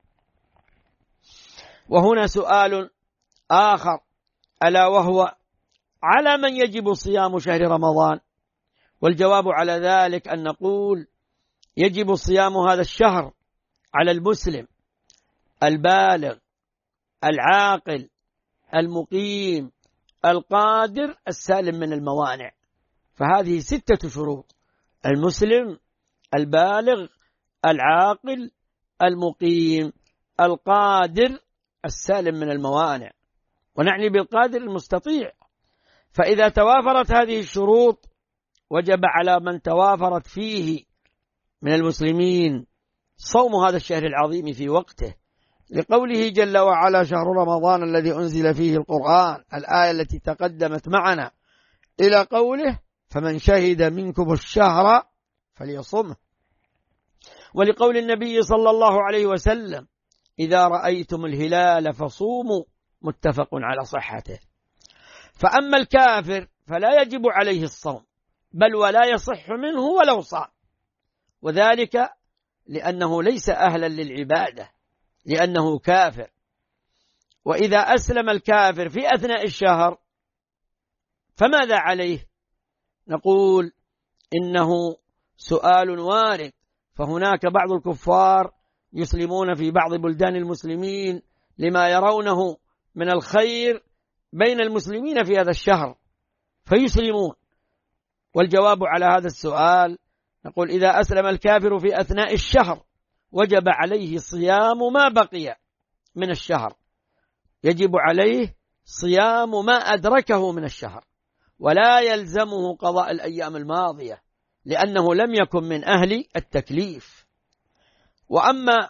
وهنا سؤال آخر، ألا وهو: على من يجب صيام شهر رمضان؟ والجواب على ذلك أن نقول: يجب صيام هذا الشهر على المسلم البالغ العاقل المقيم القادر السالم من الموانع. فهذه ستة شروط: المسلم البالغ العاقل المقيم القادر السالم من الموانع، ونعني بالقادر المستطيع. فإذا توافرت هذه الشروط وجب على من توافرت فيه من المسلمين صوم هذا الشهر العظيم في وقته، لقوله جل وعلا شهر رمضان الذي أنزل فيه القرآن، الآية التي تقدمت معنا، إلى قوله فمن شهد منكم الشهر فليصمه. ولقول النبي صلى الله عليه وسلم إذا رأيتم الهلال فصوموا، متفق على صحته. فأما الكافر فلا يجب عليه الصوم، بل ولا يصح منه ولو صام، وذلك لأنه ليس أهلا للعبادة، لأنه كافر. وإذا أسلم الكافر في أثناء الشهر فماذا عليه؟ نقول إنه سؤال وارد، فهناك بعض الكفار يسلمون في بعض بلدان المسلمين لما يرونه من الخير بين المسلمين في هذا الشهر فيسلمون. والجواب على هذا السؤال نقول إذا أسلم الكافر في أثناء الشهر وجب عليه صيام ما بقي من الشهر، يجب عليه صيام ما أدركه من الشهر، ولا يلزمه قضاء الأيام الماضية لأنه لم يكن من أهل التكليف. وأما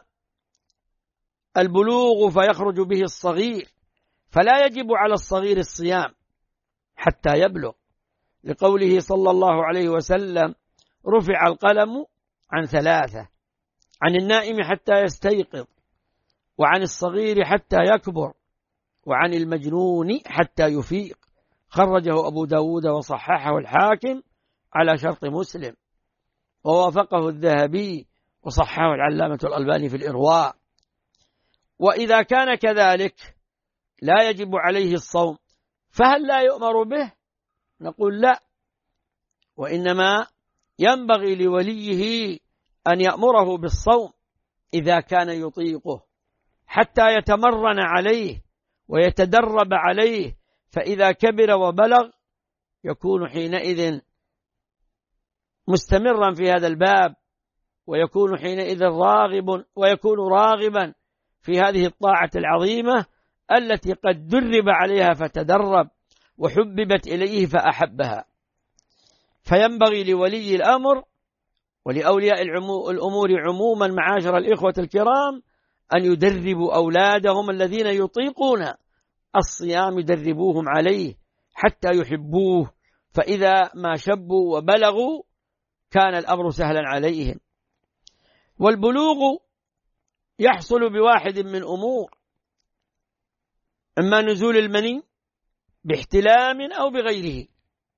البلوغ فيخرج به الصغير فلا يجب على الصغير الصيام حتى يبلغ، لقوله صلى الله عليه وسلم رفع القلم عن ثلاثة: عن النائم حتى يستيقظ، وعن الصغير حتى يكبر، وعن المجنون حتى يفيق. خرجه أبو داود وصححه الحاكم على شرط مسلم، ووافقه الذهبي وصححه العلامة الألباني في الإرواء. وإذا كان كذلك لا يجب عليه الصوم، فهل لا يؤمر به؟ نقول لا، وإنما ينبغي لوليه أن يأمره بالصوم إذا كان يطيقه حتى يتمرن عليه ويتدرب عليه، فإذا كبر وبلغ يكون حينئذ مستمرا في هذا الباب، ويكون حينئذ راغب ويكون راغبا في هذه الطاعة العظيمة التي قد درب عليها فتدرب وحببت إليه فأحبها. فينبغي لولي الأمر ولأولياء الأمور عموما معاشر الإخوة الكرام أن يدربوا أولادهم الذين يطيقون الصيام، يدربوهم عليه حتى يحبوه، فإذا ما شبوا وبلغوا كان الأمر سهلا عليهم. والبلوغ يحصل بواحد من أمور: إما نزول المني باحتلام أو بغيره،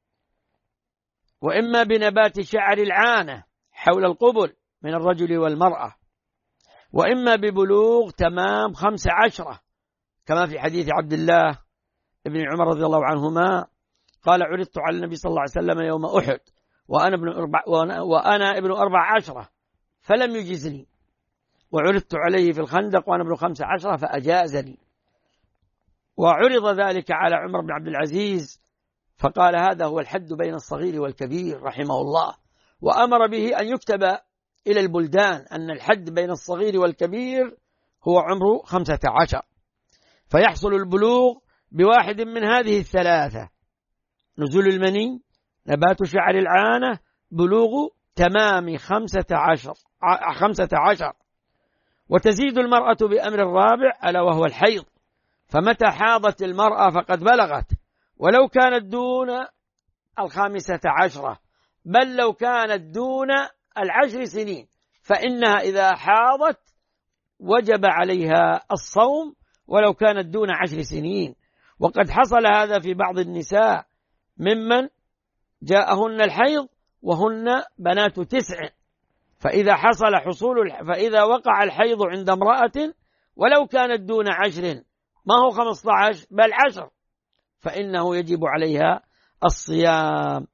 وإما بنبات شعر العانة حول القبل من الرجل والمرأة، وإما ببلوغ تمام خمس عشرة كما في حديث عبد الله ابن عمر رضي الله عنهما قال عرضت على النبي صلى الله عليه وسلم يوم أحد وأنا ابن أربع, وأنا ابن أربع عشرة فلم يجزني، وعرضت عليه في الخندق وأنا ابن خمس عشرة فأجازني. وعرض ذلك على عمر بن عبد العزيز فقال هذا هو الحد بين الصغير والكبير رحمه الله، وأمر به أن يكتب إلى البلدان أن الحد بين الصغير والكبير هو عمره خمسة عشر. فيحصل البلوغ بواحد من هذه الثلاثة: نزول المني، نبات شعر العانة، بلوغ تمام خمسة عشر خمسة عشر. وتزيد المرأة بأمر الرابع ألا وهو الحيض، فمتى حاضت المرأة فقد بلغت، ولو كانت دون الخامسة عشرة، بل لو كانت دون العشر سنين، فإنها إذا حاضت وجب عليها الصوم ولو كانت دون عشر سنين. وقد حصل هذا في بعض النساء ممن جاءهن الحيض وهن بنات تسع، فإذا حصل حصول فإذا وقع الحيض عند امرأة ولو كانت دون عشر، ما هو خمسة عشر بل عشر، فإنه يجب عليها الصيام.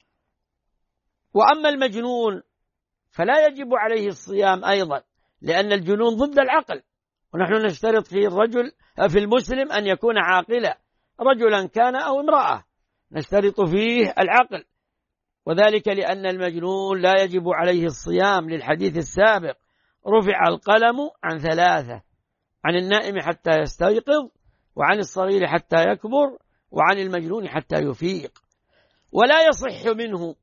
وأما المجنون فلا يجب عليه الصيام أيضا، لأن الجنون ضد العقل، ونحن نشترط في الرجل في المسلم أن يكون عاقلا، رجلا كان أو امرأة، نشترط فيه العقل، وذلك لأن المجنون لا يجب عليه الصيام للحديث السابق رفع القلم عن ثلاثة: عن النائم حتى يستيقظ، وعن الصغير حتى يكبر، وعن المجنون حتى يفيق. ولا يصح منه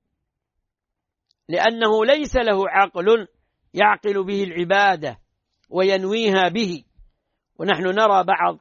لأنه ليس له عقل يعقل به العبادة وينويها به، ونحن نرى بعض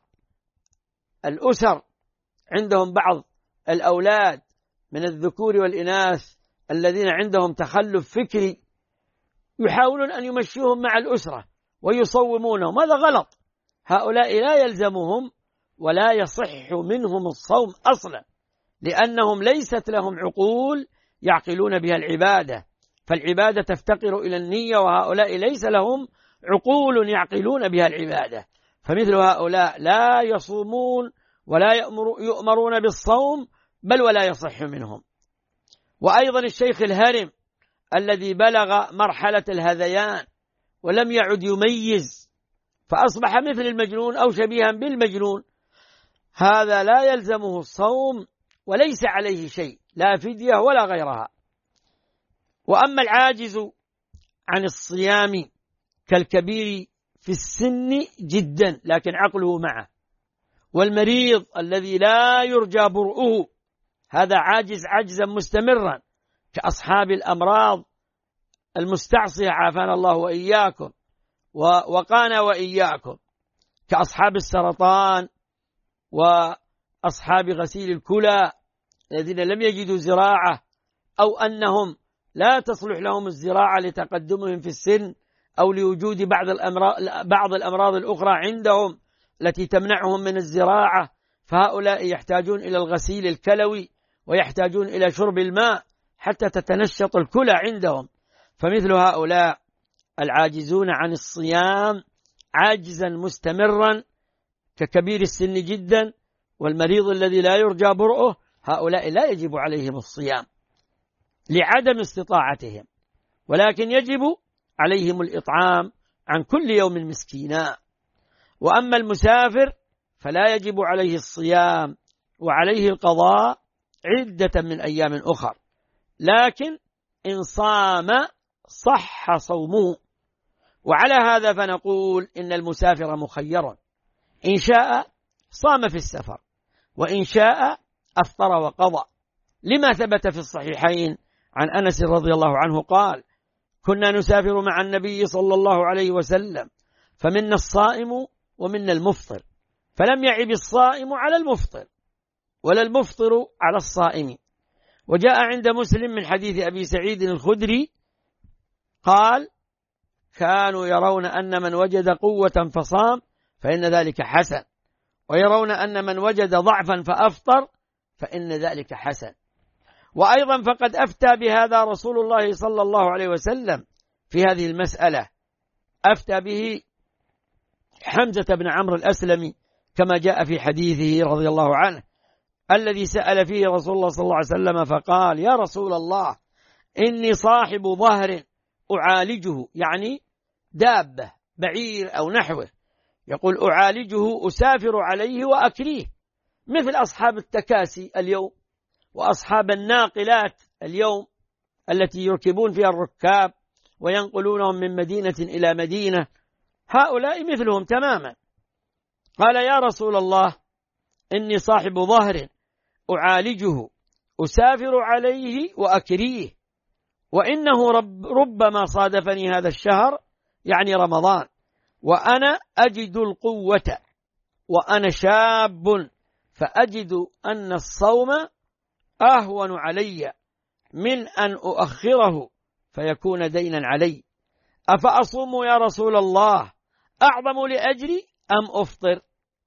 الأسر عندهم بعض الأولاد من الذكور والإناث الذين عندهم تخلف فكري، يحاولون أن يمشوهم مع الأسرة ويصومونهم، هذا غلط. هؤلاء لا يلزمهم ولا يصح منهم الصوم أصلا، لأنهم ليست لهم عقول يعقلون بها العبادة، فالعبادة تفتقر إلى النية، وهؤلاء ليس لهم عقول يعقلون بها العبادة، فمثل هؤلاء لا يصومون ولا يؤمرون بالصوم، بل ولا يصح منهم. وأيضا الشيخ الهرم الذي بلغ مرحلة الهذيان ولم يعد يميز فأصبح مثل المجنون أو شبيها بالمجنون، هذا لا يلزمه الصوم وليس عليه شيء، لا فدية ولا غيرها. وأما العاجز عن الصيام كالكبير في السن جدا لكن عقله معه، والمريض الذي لا يرجى برؤه، هذا عاجز عجزا مستمرا كأصحاب الأمراض المستعصية عافانا الله وإياكم وقانا وإياكم، كأصحاب السرطان وأصحاب غسيل الكلى الذين لم يجدوا زراعة، أو أنهم لا تصلح لهم الزراعة لتقدمهم في السن أو لوجود بعض الأمراض, بعض الأمراض الأخرى عندهم التي تمنعهم من الزراعة، فهؤلاء يحتاجون إلى الغسيل الكلوي ويحتاجون إلى شرب الماء حتى تتنشط الكلى عندهم. فمثل هؤلاء العاجزون عن الصيام عاجزا مستمرا ككبير السن جدا والمريض الذي لا يرجى برؤه، هؤلاء لا يجب عليهم الصيام لعدم استطاعتهم، ولكن يجب عليهم الإطعام عن كل يوم مسكينا. وأما المسافر فلا يجب عليه الصيام وعليه القضاء عدة من أيام أخر، لكن إن صام صح صومه. وعلى هذا فنقول إن المسافر مخير، إن شاء صام في السفر وإن شاء أفطر وقضى، لما ثبت في الصحيحين عن أنس رضي الله عنه قال: كنا نسافر مع النبي صلى الله عليه وسلم فمنا الصائم ومنا المفطر، فلم يعب الصائم على المفطر ولا المفطر على الصائم. وجاء عند مسلم من حديث أبي سعيد الخدري قال: كانوا يرون أن من وجد قوة فصام فإن ذلك حسن، ويرون أن من وجد ضعفا فأفطر فإن ذلك حسن. وأيضا فقد أفتى بهذا رسول الله صلى الله عليه وسلم في هذه المسألة، أفتى به حمزة بن عمرو الأسلمي كما جاء في حديثه رضي الله عنه الذي سأل فيه رسول الله صلى الله عليه وسلم فقال: يا رسول الله إني صاحب ظهر أعالجه، يعني دابة بعير أو نحوه، يقول أعالجه أسافر عليه وأكريه، مثل أصحاب التكاسي اليوم وأصحاب الناقلات اليوم التي يركبون فيها الركاب وينقلونهم من مدينة إلى مدينة، هؤلاء مثلهم تماما. قال: يا رسول الله إني صاحب ظهر أعالجه أسافر عليه وأكريه، وإنه رب ربما صادفني هذا الشهر يعني رمضان وأنا أجد القوة وأنا شاب، فأجد أن الصوم أهون علي من أن أؤخره فيكون دينا علي، أفأصوم يا رسول الله أعظم لأجري أم أفطر؟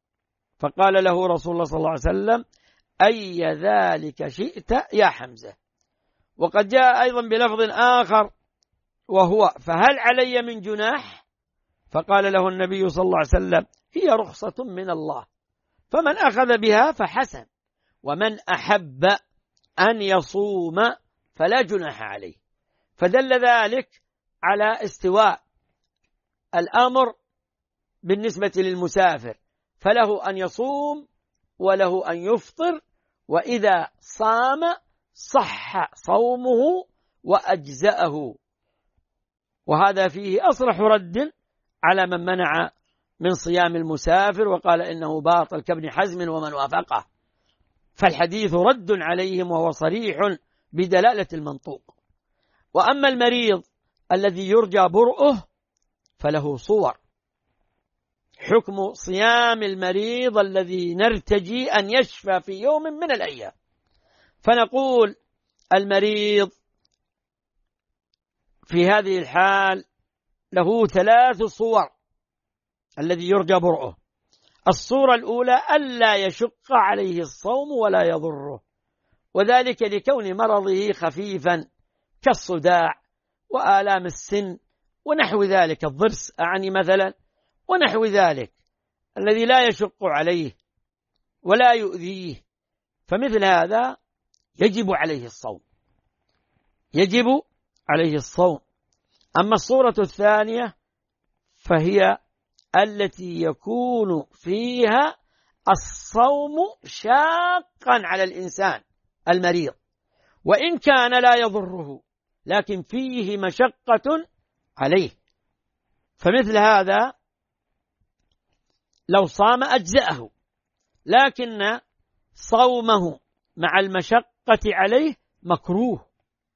فقال له رسول الله صلى الله عليه وسلم: أي ذلك شئت يا حمزة. وقد جاء أيضا بلفظ آخر وهو: فهل علي من جناح؟ فقال له النبي صلى الله عليه وسلم: هي رخصة من الله، فمن أخذ بها فحسن، ومن أحب أن يصوم فلا جناح عليه. فدل ذلك على استواء الأمر بالنسبة للمسافر، فله أن يصوم وله أن يفطر، وإذا صام صح صومه وأجزأه. وهذا فيه أصرح رد على من منع من صيام المسافر وقال إنه باطل كابن حزم ومن وافقه، فالحديث رد عليهم وهو صريح بدلالة المنطوق. وأما المريض الذي يرجى برؤه فله صور: حكم صيام المريض الذي نرتجي أن يشفى في يوم من الأيام. فنقول المريض في هذه الحال له ثلاث صور الذي يرجى برؤه. الصورة الأولى ألا يشق عليه الصوم ولا يضره، وذلك لكون مرضه خفيفا كالصداع وآلام السن ونحو ذلك، الضرس أعني مثلا ونحو ذلك، الذي لا يشق عليه ولا يؤذيه، فمثل هذا يجب عليه الصوم، يجب عليه الصوم. أما الصورة الثانية فهي التي يكون فيها الصوم شاقا على الإنسان المريض وإن كان لا يضره، لكن فيه مشقة عليه، فمثل هذا لو صام أجزأه، لكن صومه مع المشقة عليه مكروه،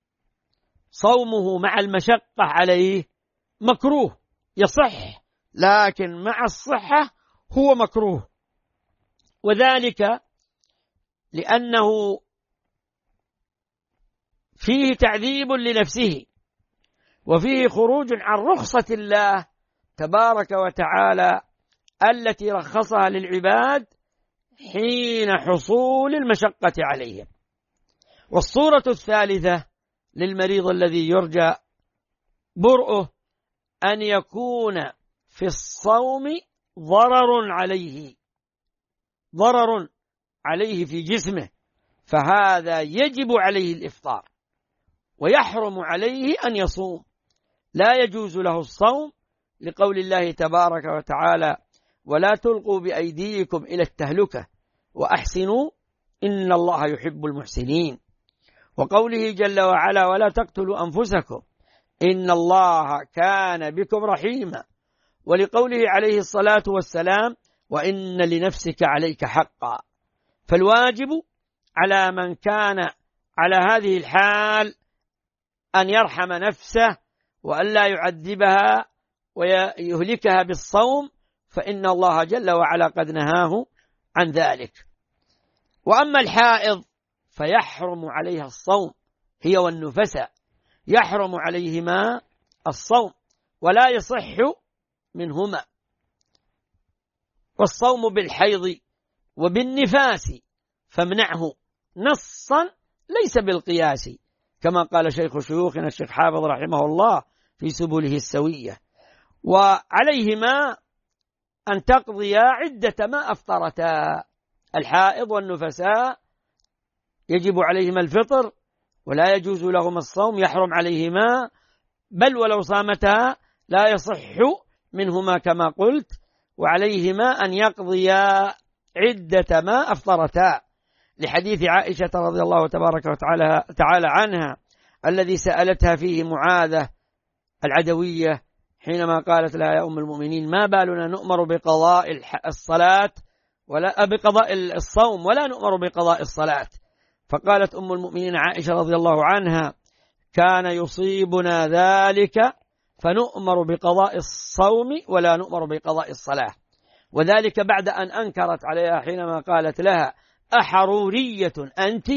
صومه مع المشقة عليه مكروه، يصح لكن مع الصحة هو مكروه، وذلك لأنه فيه تعذيب لنفسه وفيه خروج عن رخصة الله تبارك وتعالى التي رخصها للعباد حين حصول المشقة عليهم. والصورة الثالثة للمريض الذي يرجى برؤه أن يكون في الصوم ضرر عليه، ضرر عليه في جسمه، فهذا يجب عليه الإفطار ويحرم عليه أن يصوم، لا يجوز له الصوم لقول الله تبارك وتعالى: ولا تلقوا بأيديكم إلى التهلكة وأحسنوا إن الله يحب المحسنين، وقوله جل وعلا: ولا تقتلوا أنفسكم إن الله كان بكم رحيما، ولقوله عليه الصلاة والسلام: وإن لنفسك عليك حقا. فالواجب على من كان على هذه الحال أن يرحم نفسه وأن لا يعذبها ويهلكها بالصوم، فإن الله جل وعلا قد نهاه عن ذلك. وأما الحائض فيحرم عليها الصوم، هي والنفساء يحرم عليهما الصوم ولا يصح منهما. والصوم بالحيض وبالنفاس فامنعه نصا ليس بالقياس، كما قال شيخ شيوخنا الشيخ حافظ رحمه الله في سبله السوية. وعليهما أن تقضيا عدة ما أفطرتا. الحائض والنفساء يجب عليهما الفطر ولا يجوز لهما الصوم، يحرم عليهما، بل ولو صامتا لا يصح منهما كما قلت، وعليهما أن يقضيا عدة ما أفطرتا، لحديث عائشة رضي الله تبارك وتعالى تعالى عنها الذي سألتها فيه معاذة العدوية حينما قالت لها: يا أم المؤمنين، ما بالنا نؤمر بقضاء الصلاة ولا بقضاء الصوم ولا نؤمر بقضاء الصلاة؟ فقالت أم المؤمنين عائشة رضي الله عنها: كان يصيبنا ذلك فنؤمر بقضاء الصوم ولا نؤمر بقضاء الصلاة، وذلك بعد أن أنكرت عليها حينما قالت لها: أحرورية أنت؟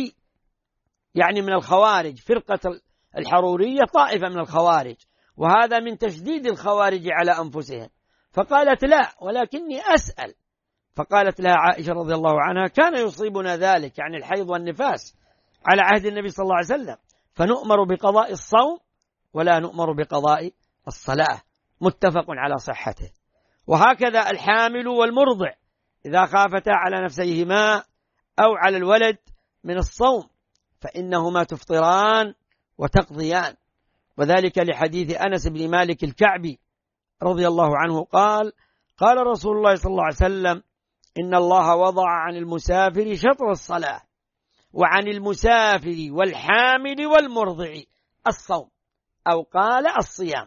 يعني من الخوارج، فرقة الحرورية طائفة من الخوارج، وهذا من تشديد الخوارج على أنفسهم. فقالت: لا، ولكني أسأل. فقالت لها عائشة رضي الله عنها: كان يصيبنا ذلك، يعني الحيض والنفاس، على عهد النبي صلى الله عليه وسلم، فنؤمر بقضاء الصوم ولا نؤمر بقضاء الصلاة، متفق على صحته. وهكذا الحامل والمرضع إذا خافتا على نفسيهما أو على الولد من الصوم فإنهما تفطران وتقضيان، وذلك لحديث أنس بن مالك الكعبي رضي الله عنه قال: قال رسول الله صلى الله عليه وسلم: إن الله وضع عن المسافر شطر الصلاة وعن المسافر والحامل والمرضع الصوم، أو قال الصيام،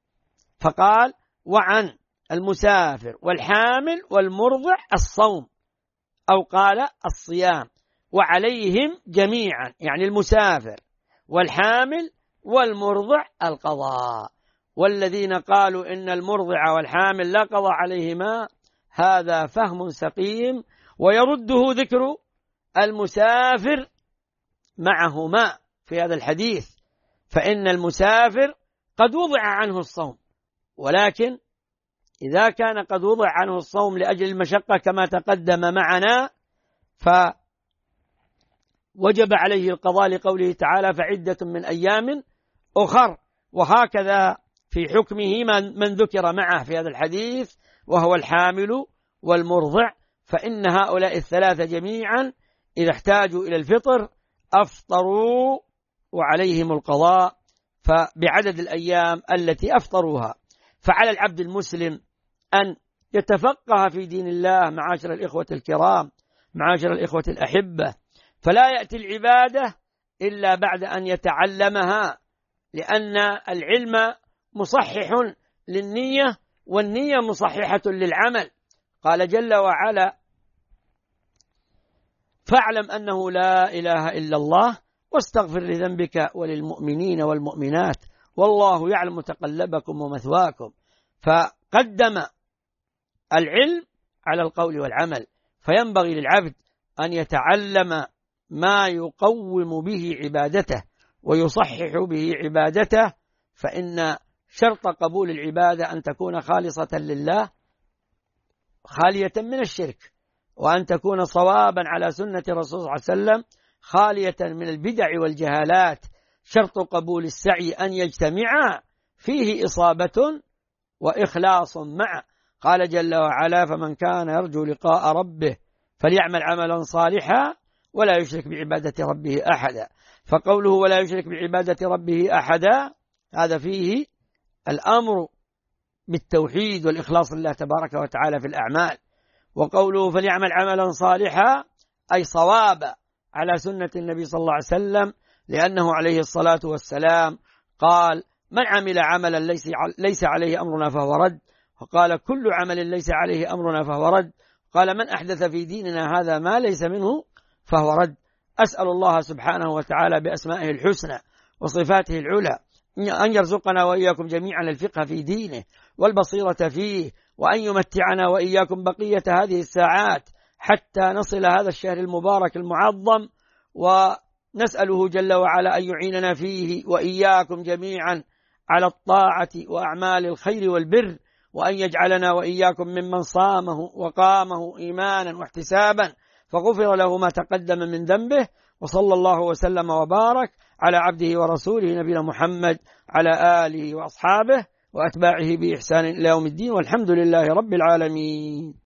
فقال: وعن المسافر والحامل والمرضع الصوم، أو قال الصيام، وعليهم جميعا، يعني المسافر والحامل والمرضع القضاء. والذين قالوا إن المرضع والحامل لا قضاء عليهما هذا فهم سقيم، ويرده ذكر المسافر معهما في هذا الحديث، فإن المسافر قد وضع عنه الصوم، ولكن إذا كان قد وضع عنه الصوم لأجل المشقة كما تقدم معنا فوجب عليه القضاء لقوله تعالى فعدة من أيام أخر. وهكذا في حكمه من ذكر معه في هذا الحديث وهو الحامل والمرضع، فإن هؤلاء الثلاثة جميعا إذا احتاجوا إلى الفطر أفطروا وعليهم القضاء فبعدد الأيام التي أفطروها. فعلى العبد المسلم أن يتفقه في دين الله معاشر الإخوة الكرام، معاشر الإخوة الأحبة، فلا يأتي العبادة إلا بعد أن يتعلمها، لأن العلم مصحح للنية والنية مصححة للعمل. قال جل وعلا فاعلم أنه لا إله إلا الله واستغفر لذنبك وللمؤمنين والمؤمنات والله يعلم متقلبكم ومثواكم. فقدم العلم على القول والعمل، فينبغي للعبد أن يتعلم ما يقوم به عبادته ويصحح به عبادته، فإن شرط قبول العبادة أن تكون خالصة لله خالية من الشرك، وأن تكون صوابا على سنة الرسول صلى الله عليه وسلم خالية من البدع والجهالات. شرط قبول السعي أن يجتمع فيه إصابة وإخلاص معه. قال جل وعلا فمن كان يرجو لقاء ربه فليعمل عملا صالحا ولا يشرك بعبادة ربه أحدا. فقوله ولا يشرك بعبادة ربه أحدا هذا فيه الأمر بالتوحيد والإخلاص لله تبارك وتعالى في الأعمال. وقوله فليعمل عملا صالحا أي صوابا على سنة النبي صلى الله عليه وسلم، لأنه عليه الصلاة والسلام قال من عمل عملا ليس عليه أمرنا فهو رد، وقال كل عمل ليس عليه أمرنا فهو رد، قال من أحدث في ديننا هذا ما ليس منه فهو رد. أسأل الله سبحانه وتعالى بأسمائه الحسنى وصفاته العلى أن يرزقنا وإياكم جميعا الفقه في دينه والبصيرة فيه، وأن يمتعنا وإياكم بقية هذه الساعات حتى نصل هذا الشهر المبارك المعظم، ونسأله جل وعلا أن يعيننا فيه وإياكم جميعا على الطاعة وأعمال الخير والبر، وأن يجعلنا وإياكم ممن صامه وقامه إيمانا واحتسابا فغفر له ما تقدم من ذنبه. وصلى الله وسلم وبارك على عبده ورسوله نبينا محمد على آله وأصحابه وأتباعه بإحسان إلى يوم الدين، والحمد لله رب العالمين.